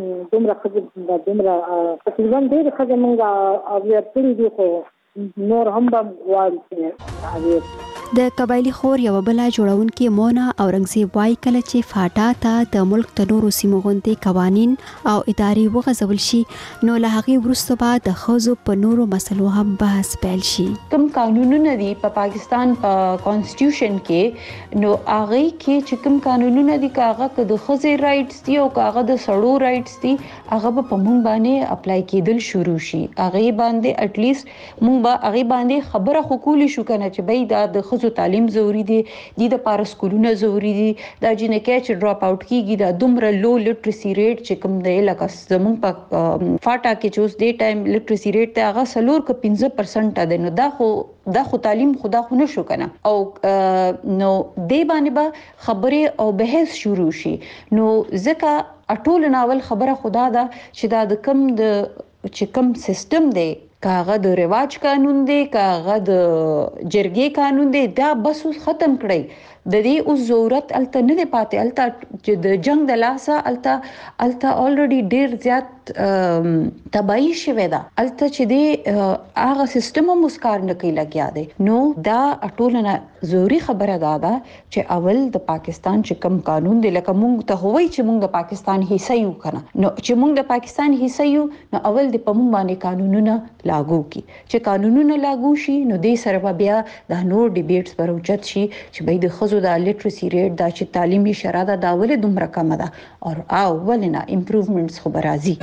ښځې دومره تقریبا ډېرې ښځې موږ اویر کړي دي، خو نور هم به غواړو چې اویر. د قبایلی خور یو بله جوړونکې مونا اورنګزیب وايي کله چې فاټا ته د ملک د نورو سیمو غوندې قوانین او ادارې وغځول شي نو له هغې وروسته به د ښځو په نورو مسلو هم بحث پیل شي. کوم قانونونه دي په پاکستان په کانسټیټیوشن کې، نو هغه کې چې کوم قانونونه دي هغه که د ښځې رائټس دي او که هغه د سړو رائټس دي، هغه به په موږ باندې اپلای کېدل شروع شي. هغې باندې اټلیسټ موږ به هغې باندې خبره خو کولی شو که نه چې بهی دا د ښځو تعلیم ضروري دي، د لپاره سکولونه ضروري دي، دا جنکې چې ډراپ اوټ کیږي دا دومره لو لټریسي ریټ چې کوم دی، لکه زموږ په فاټا کې چې اوس دې ټایم لټریسي ریټ ته هغه 4.5% دی، نو دا خو تعلیم خدا خو نشو کنه. او نو دې باندې به خبرې او بحث شروع شي. نو ځکه اټول ناول خبره خدا ده چې دا د کم سیستم دی، کاغه د رواج قانون دی، کاغه د جرګې قانون دی، دا بس اوس ختم کړئ. د دې اوس ضرورت الته نه دی پاتې، الته چې د جنگ د لاسه الته الریډي ډیر زیات زیات تباہی شوه ده الته چې د هغه سیستم مسکار نه کوي لګیا دی نو دا ټولنه ضروري خبره ده چې اول د پاکستان چې کوم قانون دی لکه مونږ ته هوی چې مونږ د پاکستان حصہ یو کنه نو چې مونږ د پاکستان حصہ یو نو اول د پمون باندې قانونونه لاګو کی چې قانونونه لاګو شي نو د سره بیا د نور ډیبیټس پر اوچت شي چې به د خزو د لیټریسي ریټ دا چې تعلیمي شراده دا ول دومره کم ده او اولنا امپروومنټس خو برازي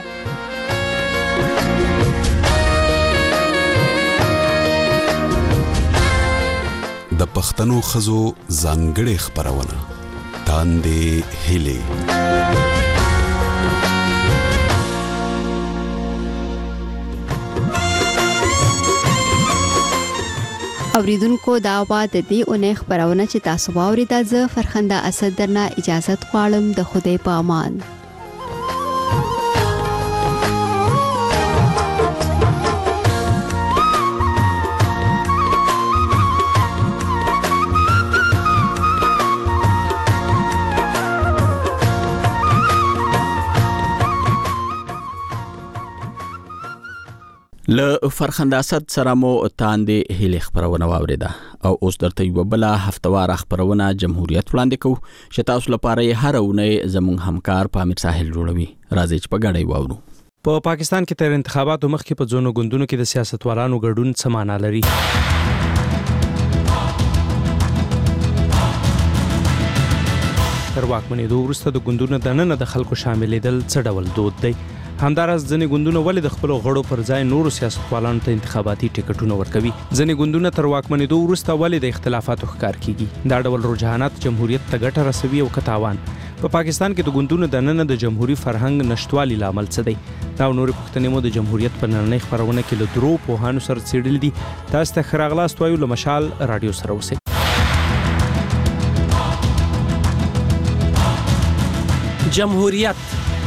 د پښتنو خزو ځانګړي خبرونه تاندې هلي اوریدونکو دا وا د دې اونۍ خبرونه چې تاسو واوریدا زه فرخنده اسد درنه اجازه غواړم د خدای په امان له فرخنده اسد سره مو تاندې هلي خبرونه واوریده او اوس درته یو بل هفتوار خبرونه جمهوریت وړاندې کو چې تاسو لپاره هر اونۍ زموږ همکار پامیر ساحل جوړوي راځي چې په ګډه واورو په پاکستان کې تر انتخاباتو مخکې په ځونو ګوندونو کې د سیاستوالانو ګډون څه معنا لري تر واکمنېدو وروسته د ګوندونو دننه د خلکو شاملېدل څه ډول دود دی همدارس ځنې ګوندونه ولې د خپل غړو پر ځای نورو سیاستوالانو ته انتخاباتي ټیکټونه ورکوي ځنې ګوندونه تر واکمنېدو وروسته ولې د اختلافاتو ښکار کیږي دا ډول رجحانات جمهوریت ته ګټه رسوي او کتاوان په پاکستان کې د ګوندونو دننه د جمهوریت فرهنګ نشټوالي لامل څه دی دا نور پښتنې مو د جمهوریت په نړۍ خبرونه کې له درو پوهانو سره څېړل دي تاسو ته خراغلاست وایو له مشال رادیو سره اوسئ جمهوریت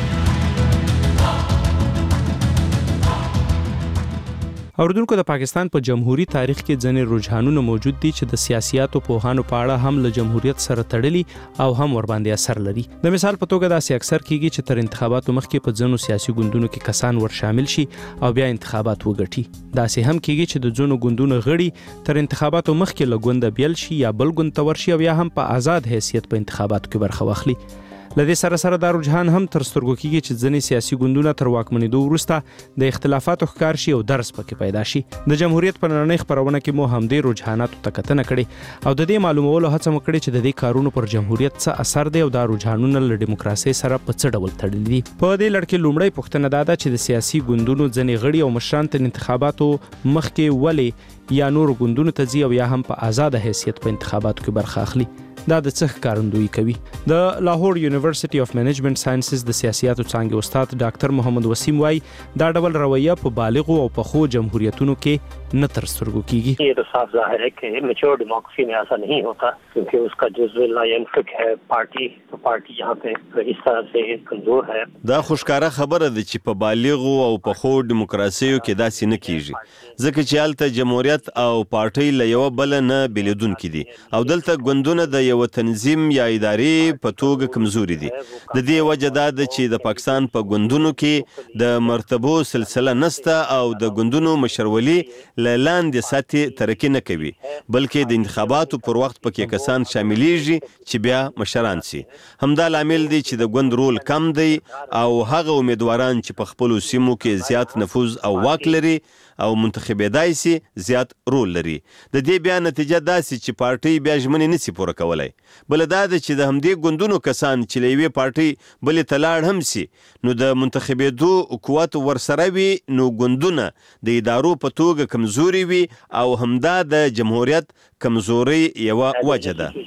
اوردونکو د پاکستان په جمهوریت تاریخ کې ځنې رجحانونه موجود دي چې د سیاسياتو پوهانو په اړه هم له جمهوریت سره تړلي او هم ور باندې اثر لري د مثال په توګه داسې اکثر کیږي چې تر انتخاباتو مخکې په ځینو سیاسي ګوندونو کې کسان ور شامل شي او بیا انتخابات وګټي داسې هم کیږي چې د ځینو ګوندونو غړي تر انتخاباتو مخکې له ګوند بیل شي یا بل ګوند ته ورشي او یا هم په آزاد حیثیت په انتخاباتو کې برخه واخلي لدې سره دا رجحان هم تر سترګو کېږي چې ځینې سیاسي ګوندونه تر واکمنېدو وروسته د اختلافاتو ښکار شي او درس پکې پیدا شي د جمهوریت په نړۍ خبرونه کې مو هم دې رجحاناتو ته کتنه کړې او د دې معلومولو هڅه مو کړې چې د دې کارونو پر جمهوریت څه اثر دی او دا رجحانونه له دیموکراسي سره په څه ډول تړلي دي په دې لړ کې لومړی پوښتنه دا ده چې د سیاسي ګوندونو ځینې غړي او مشران تر انتخاباتو مخکې ولې یا نور ګوندونو ته ځي او یا هم په آزاد حیثیت په انتخاباتو کې برخه اخلي دا د څه ښکارندویي کوي د لاهور یونیورسيټي اف منیجمنت ساينسز د سیاستو څانګې استاد ډاکټر محمد وسیم وايي دا ډول رویه په بالغو او پخو جمهوریتونو کې न तर سترګو کیږي ये तो साफ जाहिर है कि मैच्योर डेमोक्रेसी में ऐसा नहीं होता क्योंकि उसका जुज़्व ला यंफक है पार्टी यहाँ पे इस तरह से कमजोर है دا خوشکاره خبره ده چې په بالغو او په خو دیموکراسیو کې داسې نه کیږي ځکه چې الته جمهوریت او پارټي له یو بل نه بلیدونکې دي او دلته ګوندونه د یو تنظیم یا ادارې په توګه کمزوري دي د دې وجه دا ده چې د پاکستان په ګوندونو کې د مرتبو سلسله نسته او د ګوندونو مشرولي لاندې ساتي ترقی نه کوي بلکې د انتخاباتو پر وخت پکې کسان شاملېږي چې بیا مشران سي همدا لامل دی چې د ګوند رول کم دی او هغه امیدواران چې په خپل سیمو کې زیات نفوذ او واک لري او منتخبېدای سي زیات رول لري د دې بیا نتیجه داسې چې پارټي بیا ژمنې نسی پوره کولای بل دا د چې د همدې ګوندونو کسان چې لوي پارټي بل تلاړ هم سي نو د منتخبېدو قوت ورسره وي نو ګوندونه د ادارو په توګه کمزوري وي او همدا د جمهوریت کمزوري یو وجه ده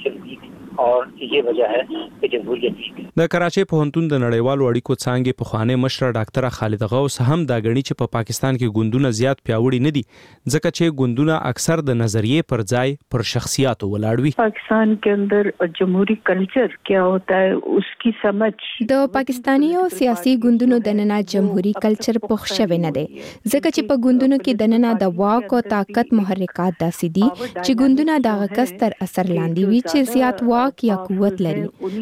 और ये वजह है कि जमहूरियत د کراچۍ پوهنتون د نړیوالو اړیکو څانګې په خوانې مشره ډاکټره خالد غوث هم دا غني چې په پاکستان کې ګوندونه زیات پیاوړي نه دي ځکه چې ګوندونه اکثر د نظریې پر ځای پر شخصیاتو ولاړ وي पाकिस्तान के अंदर जमहूरी कल्चर क्या होता है उसकी समझ د پاکستانیو سیاسي ګوندونو دننه جمهوری کلچر پخ شوی نه دی ځکه چې په ګوندونو کې دننه د واک او طاقت محرکات داسې دي چې ګوندونه د غکس تر اثر لاندې وي چې زیات واک یا قوت لري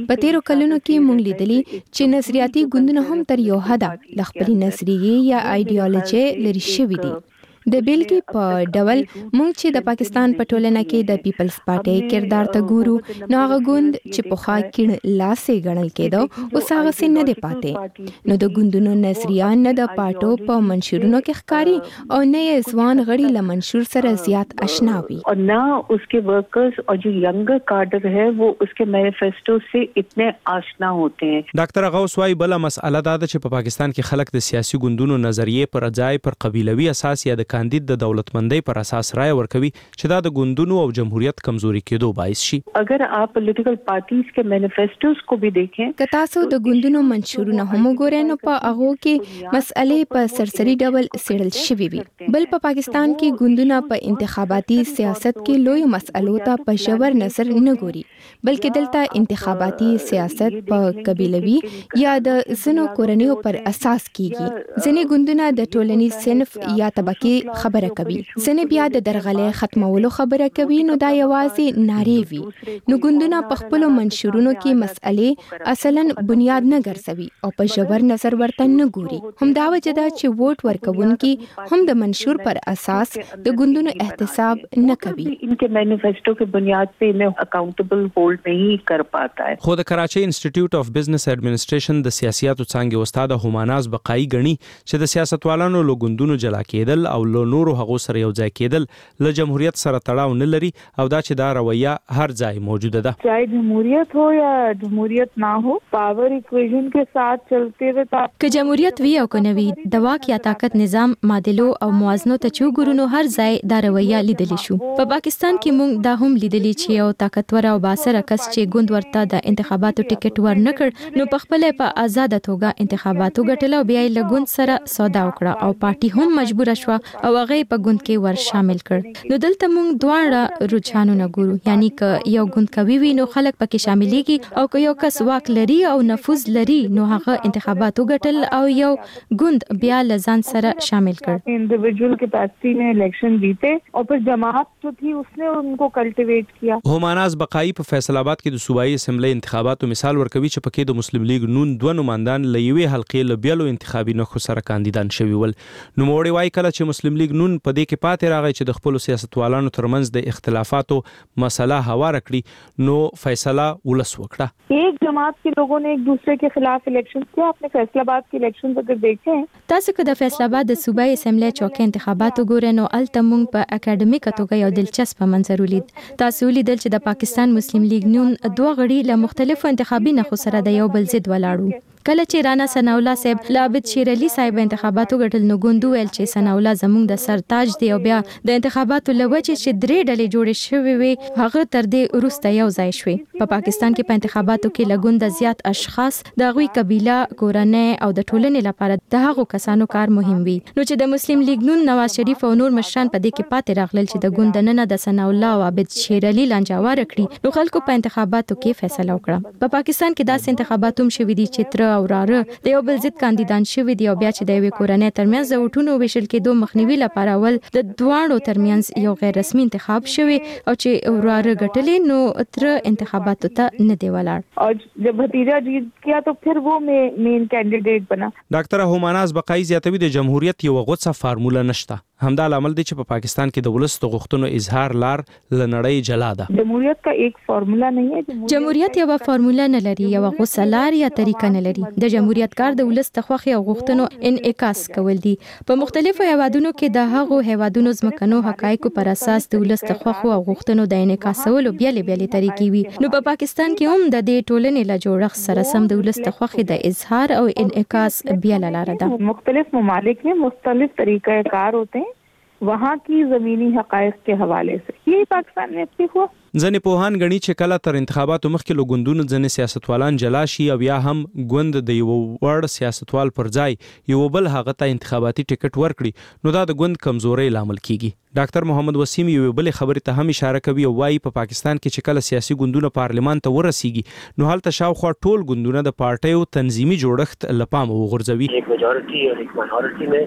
په تیرو کلونو کې موږ لیدلی چې نظریاتي ګوندونه هم تر یو حد خپل نظریه یا ایډیالوژي لري شوی دي. د بیلګې په ډول موږ چې د پاکستان په ټولنه کې د پیپلز پارټي کردار ته ګورو، نو هغه ګوند چې په خا کې لاسې ګڼل کېدو اوس هغه څه نه دی پاتې. نو د ګوندونو نظریه نه د پارټو په منشورونو کې ښکاری او نه یې ځوان غړي له منشور سره زیات آشنا وي اور نہ اس کے ورکرز اور جو ینگر کاڈر ہے وہ اس کے مینیفیسٹو سے اتنے آشنا ہوتے ہیں. ډاکټر غوث وايي بل مسأله دا ده چې په پاکستان کې خلک د سیاسي ګوندونو نظریه پر ځای پر قبیلوي اساس یا د کاندید د دولتمندۍ پر اساس رائے ورکوي چې دا د ګوندونو او جمهوریت کمزوري کېدو باعث شي. اگر آپ پولیټیکل پارټیز کے مینیفیسٹوز کو بھی دیکھیں، که تاسو د ګوندونو منشورونه هم وګورئ نو په هغه کې مسئلې په سرسري ډول څېړل شوي وي. بل په پاکستان کې ګوندونه په انتخاباتي سیاست کې لوی مسئلو ته په ژور نظر نه ګوري، بلکې دلته انتخاباتي سیاست په قبیلوي یا د ځینو کورنیو پر اساس کیږي. ځینې ګوندونه د ټولنیز صنف یا طبقې خبره کوي، ځینې بیا د درغلۍ ختمولو خبره کوي، نو دا یوازې نارې وي. نو ګوندونه په خپلو منشورونو کې مسئلې اصلاً بنیاد نه ګرځوي او په ژور نظر ورته نه ګوري. همدا وجه ده چې ووټ ورکوونکي هم د منشور پر اساس د ګوندونو احتساب نه کوي. ان کے مینیفیسٹو کی بنیاد پہ انہیں اکاؤنٹیبل ہولڈ نہیں کر پاتا ہے. خو د کراچۍ انسټیټیوټ اف بزنس ایڈمنسټریشن د سیاستو څانګې استاد هماناز بقایي غني چې د سیاستوالانو له ګوندونو جلا کېدل او له نورو هغو سره یو ځای کېدل له جمهوریت سره تړاو نه لري او دا چې دا رویه هر ځای موجوده ده. چاہے جمهوریت ہو یا جمهوریت نہ ہو، پاور ایکویژن کے ساتھ چلتے ہوئے که جمهوریت وی او کنه وی د واک یا طاقت نظام معادلو او موازنو ته چوغورونو هر ځای دا رویه لیدل شو. په پاکستان کې موږ دا هم لیدلی چې یو طاقتور او باسره کس چې ګوند ورته د انتخاباتو ټیکټ ورنکړ نو په خپل په آزاد توګه انتخاباتو ګټل او بیا له ګوند سره سودا وکړه او پارټي هم مجبور شو او هغه په ګوند کې ور شامل کړ. نو دلته موږ دواړه رجحانونه ګورو، یعنی که یو ګوند کوي وي نو خلک پکې شاملېږي او که یو کس واک لري او نفوذ لري نو هغه انتخاباتو ګټل او یو ګوند بیا لزان سره شامل کړ. انډیویډوال کیپیسٹی میں الیکشن جیتے اور پھر جماعت جو تھی اس نے ان کو کلٹیویٹ کیا. هماناز بقایي په فیصل آباد کې د صوبایي اسمبلی انتخاباتو مثال ورکوي چې پکې د مسلم لیگ نون دوه نمائندان له یوې حلقې له بیلو انتخابي نخو سره کاندیدان شوي ول. نو موړي وایي کله چې مسلم لیگ نون په دې کې پاتې راغی چې د خپل سیاستوالانو ترمنځ د اختلافاتو مسله هوار کړي نو فیصله ولس وکړه. ایک جماعت کے لوگوں نے ایک دوسرے کے خلاف الیکشن کیا. آپ نے فیصل آباد کے الیکشن اگر دیکھیں، تاسو که د فیصل آباد د صوبایي اسمبلی چوکۍ انتخابات وګورئ نو الته موږ په اکیډمیک توګه یو دلچسپ منظر ولید. تاسو ولیدل چې د پاکستان مسلم لیگ نون دوه غړي له مختلفو انتخابي نخو سره د یو بل ضد ولاړو. کله چې رانا ثناء الله صاحب لابد شیر علي صاحب انتخاباتو ګټل نو ګوند ویل چې ثناء الله زموږ د سر تاج دی او بیا د انتخاباتو لوجه چې درې ډلې جوړې شوې وي هغه تر دې وروسته یو ځای شوې. په پاکستان کې په انتخاباتو کې لګوند زیات اشخاص د غوي قبيله، کورنۍ او د ټولنې لپاره د هغو کسانو کار مهم وي. نو چې د مسلم لیگ نون نواز شریف او نور مشران په دې کې پاتې راغلل چې د ګوند نه د ثناء الله او عابد شیر علي لنجاوار کړي نو خلکو په انتخاباتو کې فیصله وکړه. په پاکستان کې داسې انتخابات هم شوي دي چې تر او راره یو بل ضد کاندیدان شوي دي او بیا چې د یوې کورنۍ ترمنځ د وټونو ویشل کېدو مخنیوي لپاره ول د دواړو ترمنځ یو غیر رسمي انتخاب شوی او چې وراره ګټلې نو تر انتخاباتو ته نه دی ولاړ اور جب بھتیجا جیت گیا تو پھر وہ مین کینډیډیټ بنا. ډاکټر هماناز بقایي زیاتوي د جمهوریت یو غوڅه فارموله نشته. همدا لامل دی چې په پاکستان کې د ولس د غوښتنو اظهار لار لنړۍ جلا ده. جمهوریت کا ایک فارمولا نه ہے. جمهوریت یو فارمولا نه لري، یو غوڅه لار یا طریقه نه لري. د جمهوریت کار د ولس د خوښۍ او غوښتنو انعکاس کول دي. په مختلفو هیوادونو کې د هغو هیوادونو ځمکنو حقایقو پر اساس د ولس د خوښو او غوښتنو د انعکاسولو بیلې طریقې وي. نو په پاکستان کې هم د دې ټولنې له جوړښت سره سم د ولس د خوښۍ د اظهار او انعکاس بیله لار ده. مختلف ممالک میں مختلف طریقہ کار ہوتے ہیں وہاں کی زمینی حقائق کے حوالے سے. یہی پاکستان میں ابتدی ہوا. ځنې پوهان غني چې کله تر انتخاباتو مخکې له ګوندونو ځنې سیاستوالان جلا شي او یا هم ګوند د یو وړ سیاستوال پر ځای یو بل هغه ته انتخاباتي ټیکټ ورکړي نو دا د ګوند کمزوري لامل کیږي. ډاکټر محمد وسیم یو بل خبرې ته هم اشاره کوي او وايي په پاکستان کې چې کله سیاسي ګوندونه پارلمان ته ورسیږي نو هلته شاوخوا ټول ګوندونه د پارټیو تنظیمي جوړښت لپاره وغورځوي. ایک میجورټي او ایک ماینورټي میں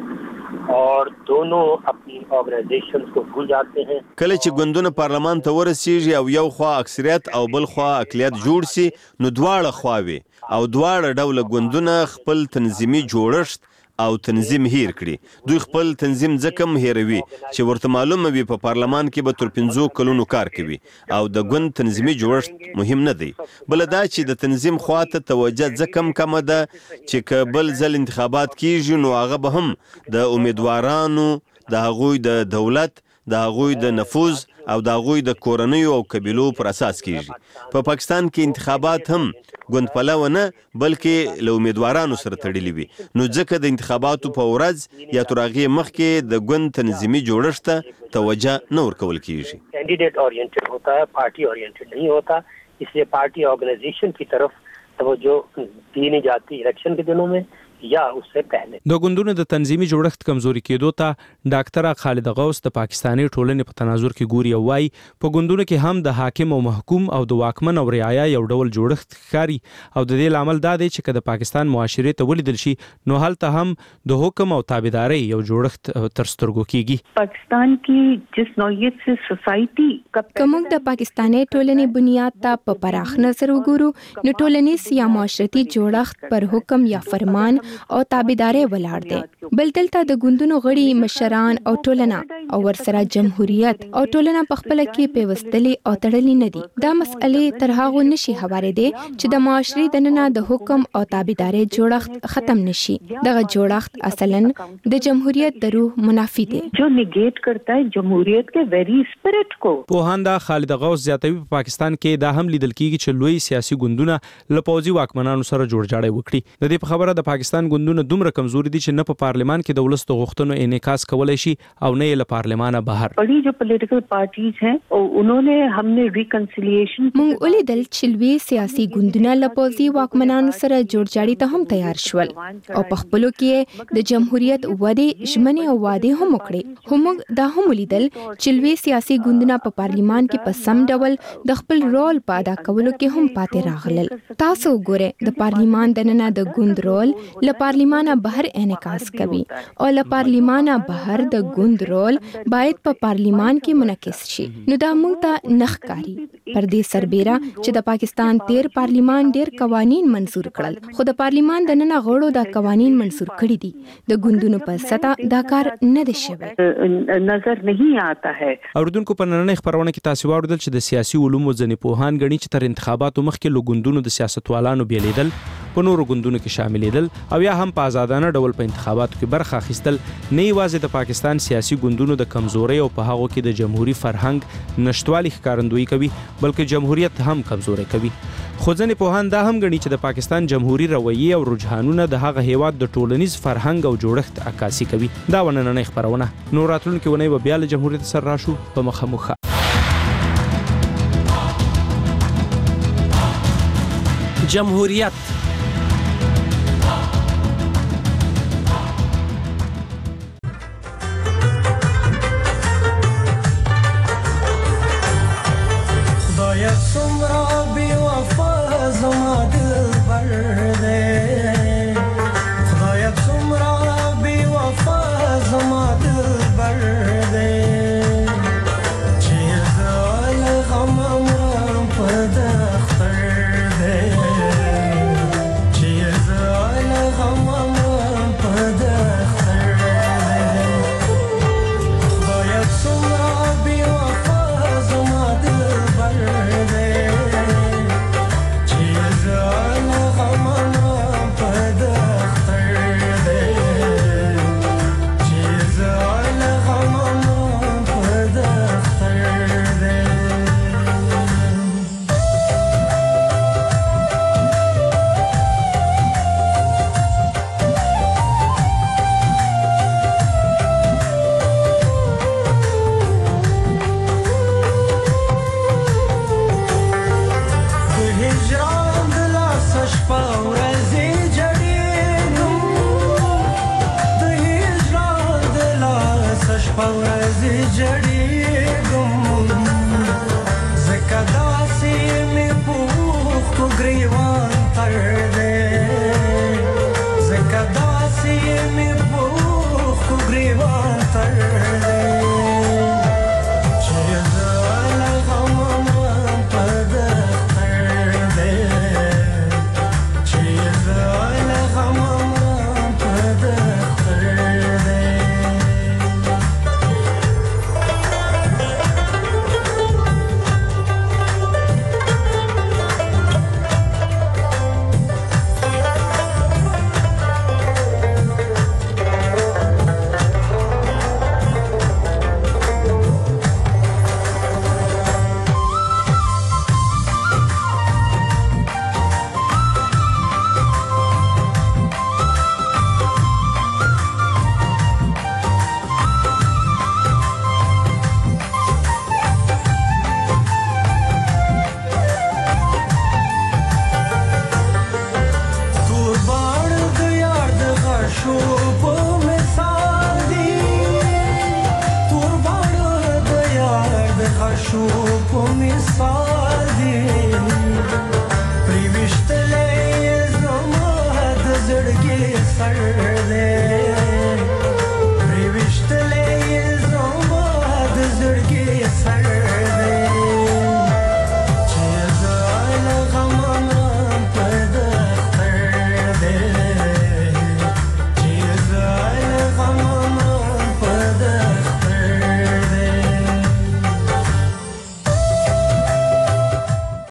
और दोनों अपनी ऑर्गेनाइजेशंस को भूल जाते हैं. کله چې ګوندونه پارلمان ته ورسیږي او یو خوا اکثریت او بل خوا اقلیت جوړ سي نو دواړه خواوي او دواړه ډول ګوندونه خپل تنظیمي جوړښت او تنظیم هیر کړي. دوی خپل تنظیم ځکه هیروي چې ورته معلومه وي په پارلمان کې به تر 15 کلونو کار کوي او د ګوند تنظیمي جوړښت مهم نه دی. بل دا چې د تنظیم خواته توجه ځکه کم ده چې کبل ځل انتخابات کیږي نو هغه به هم د امیدوارانو د هغوی د دولت د هغوی د نفوذ او د هغوی د کورنیو او قبیلو پر اساس کیږي. په پاکستان کې انتخابات هم ګوند پلوه نه بلکې له امیدوارانو سره تړلي وي. نو ځکه د انتخاباتو په ورځ یا تر هغې مخکې د ګوند تنظیمي جوړښت ته توجه نه ورکول کیږي. कैंडिडेट ओरिएंटेड होता है, पार्टी ओरिएंटेड नहीं होता. इसलिए पार्टी ऑर्गेनाइजेशन की तरफ तवज्जो दी नहीं जाती इलेक्शन के दिनों में یا उससे पहले. د ګوندونو د تنظیمي جوړښت کمزوري کېدو ته ډاکټر خالد غوث د پاکستاني ټولنې په تناظر کې ګوري او وايي په ګوندونو کې هم د حاکم او محکوم او د واکمن او رعایا یو ډول جوړښت ښکاري او د دې لامل دا دی چې د پاکستان معاشري ته ولیدل شي نو هلته هم د حکم او تابعداري یو جوړښت تر سترګو کیږي. پاکستان کې جس نوعیت سے سوسایټي کوم د پاکستاني ټولنې بنیاد ته په پراخ نظر وګورو نو ټولنیز یا معاشرتي جوړښت پر حکم یا فرمان او تابعداري ولاړ دي. بل دلته د ګوندونو غړي مشران او ټولنه او ورسره جمهوریت او ټولنه په خپل کې پیوستلي او تړلي نه دي. دا مسئلې تر هغه نشي هوارې دي چې د معاشري دننه د حکم او تابعداري جوړښت ختم نشي. دغه جوړښت اصلا د جمهوریت د روح منافي دی جو نیګیټ کرتا ہے جمهوریت کے ویری اسپرٹ کو. پوهاندا خالد غوث زیاتوي په پاکستان کې دا هم لیدل کیږي چې لوی سیاسي ګوندونه له پوځي واکمنانو سره جوړ جاړی وکړي. د دې په خبره د پاکستان ګوندونه دومره کمزوري دي چې نه په پارلمان کې د ولس د غوښتنو انعکاس کولای شي او نه له پارلمانه بهر. بڑی جو پولیټیکل پارټیز ہیں انہوں نے ریکنسیلیشن مونږ ولیدل چې لوی سیاسي ګوندونه له پوځي واکمنانو سره جوړ جاړی ته هم تیار شول او په خپلو کې د جمهوریت وعده ژمنې او وعده هم وکړي. هم دا هم ولیدل چې لوی سیاسي ګوندونه په پارلمان کې په سم ډول د خپل رول په ادا کولو کې هم پاتې راغلل. تاسو ګوره د پارلمان دننه د ګوند رول له پارلمانه بهر انعکاس کوي او له پارلمانه بهر د ګوند رول باید په پارلمان کې منعکس شي. نو دا موږ ته نخکاری پر دې سربېره چې د پاکستان 13 پارلمان ډېر قوانین منزور کړل خو د پارلمان دننه غړو دا قوانین منزور کړي دي. د ګوندونو په سطح دا کار نه دی شوی نظر نہیں آتا ہے. اوردونکو په نننۍ خبرونه کې تاسو واوریدل چې د سیاسي علومو ځنې پوهان غني چې تر انتخاباتو مخکې له ګوندونو د سیاستوالانو بیلیدل په نورو ګوندونو کې شاملېدل او یا هم په آزادانه ډول په انتخاباتو کې برخه اخیستل نه یوازې د پاکستان سیاسي ګوندونو د کمزوري او په هغه کې د جمهوریت فرهنګ نشټوالي ښکارندویي کوي بلکې جمهوریت هم کمزوري کوي. خو ځینې پوهان دا هم غني چې د پاکستان جمهوریت رویه او رجحانونه د هغه هیواد د ټولنیز فرهنګ او جوړښت عکاسي کوي. دا ونننۍ خبرونه نور راتلونکي ونی به بیا له جمهوریت سره راشو په مخه. جمهوریت هجران د لاس شپه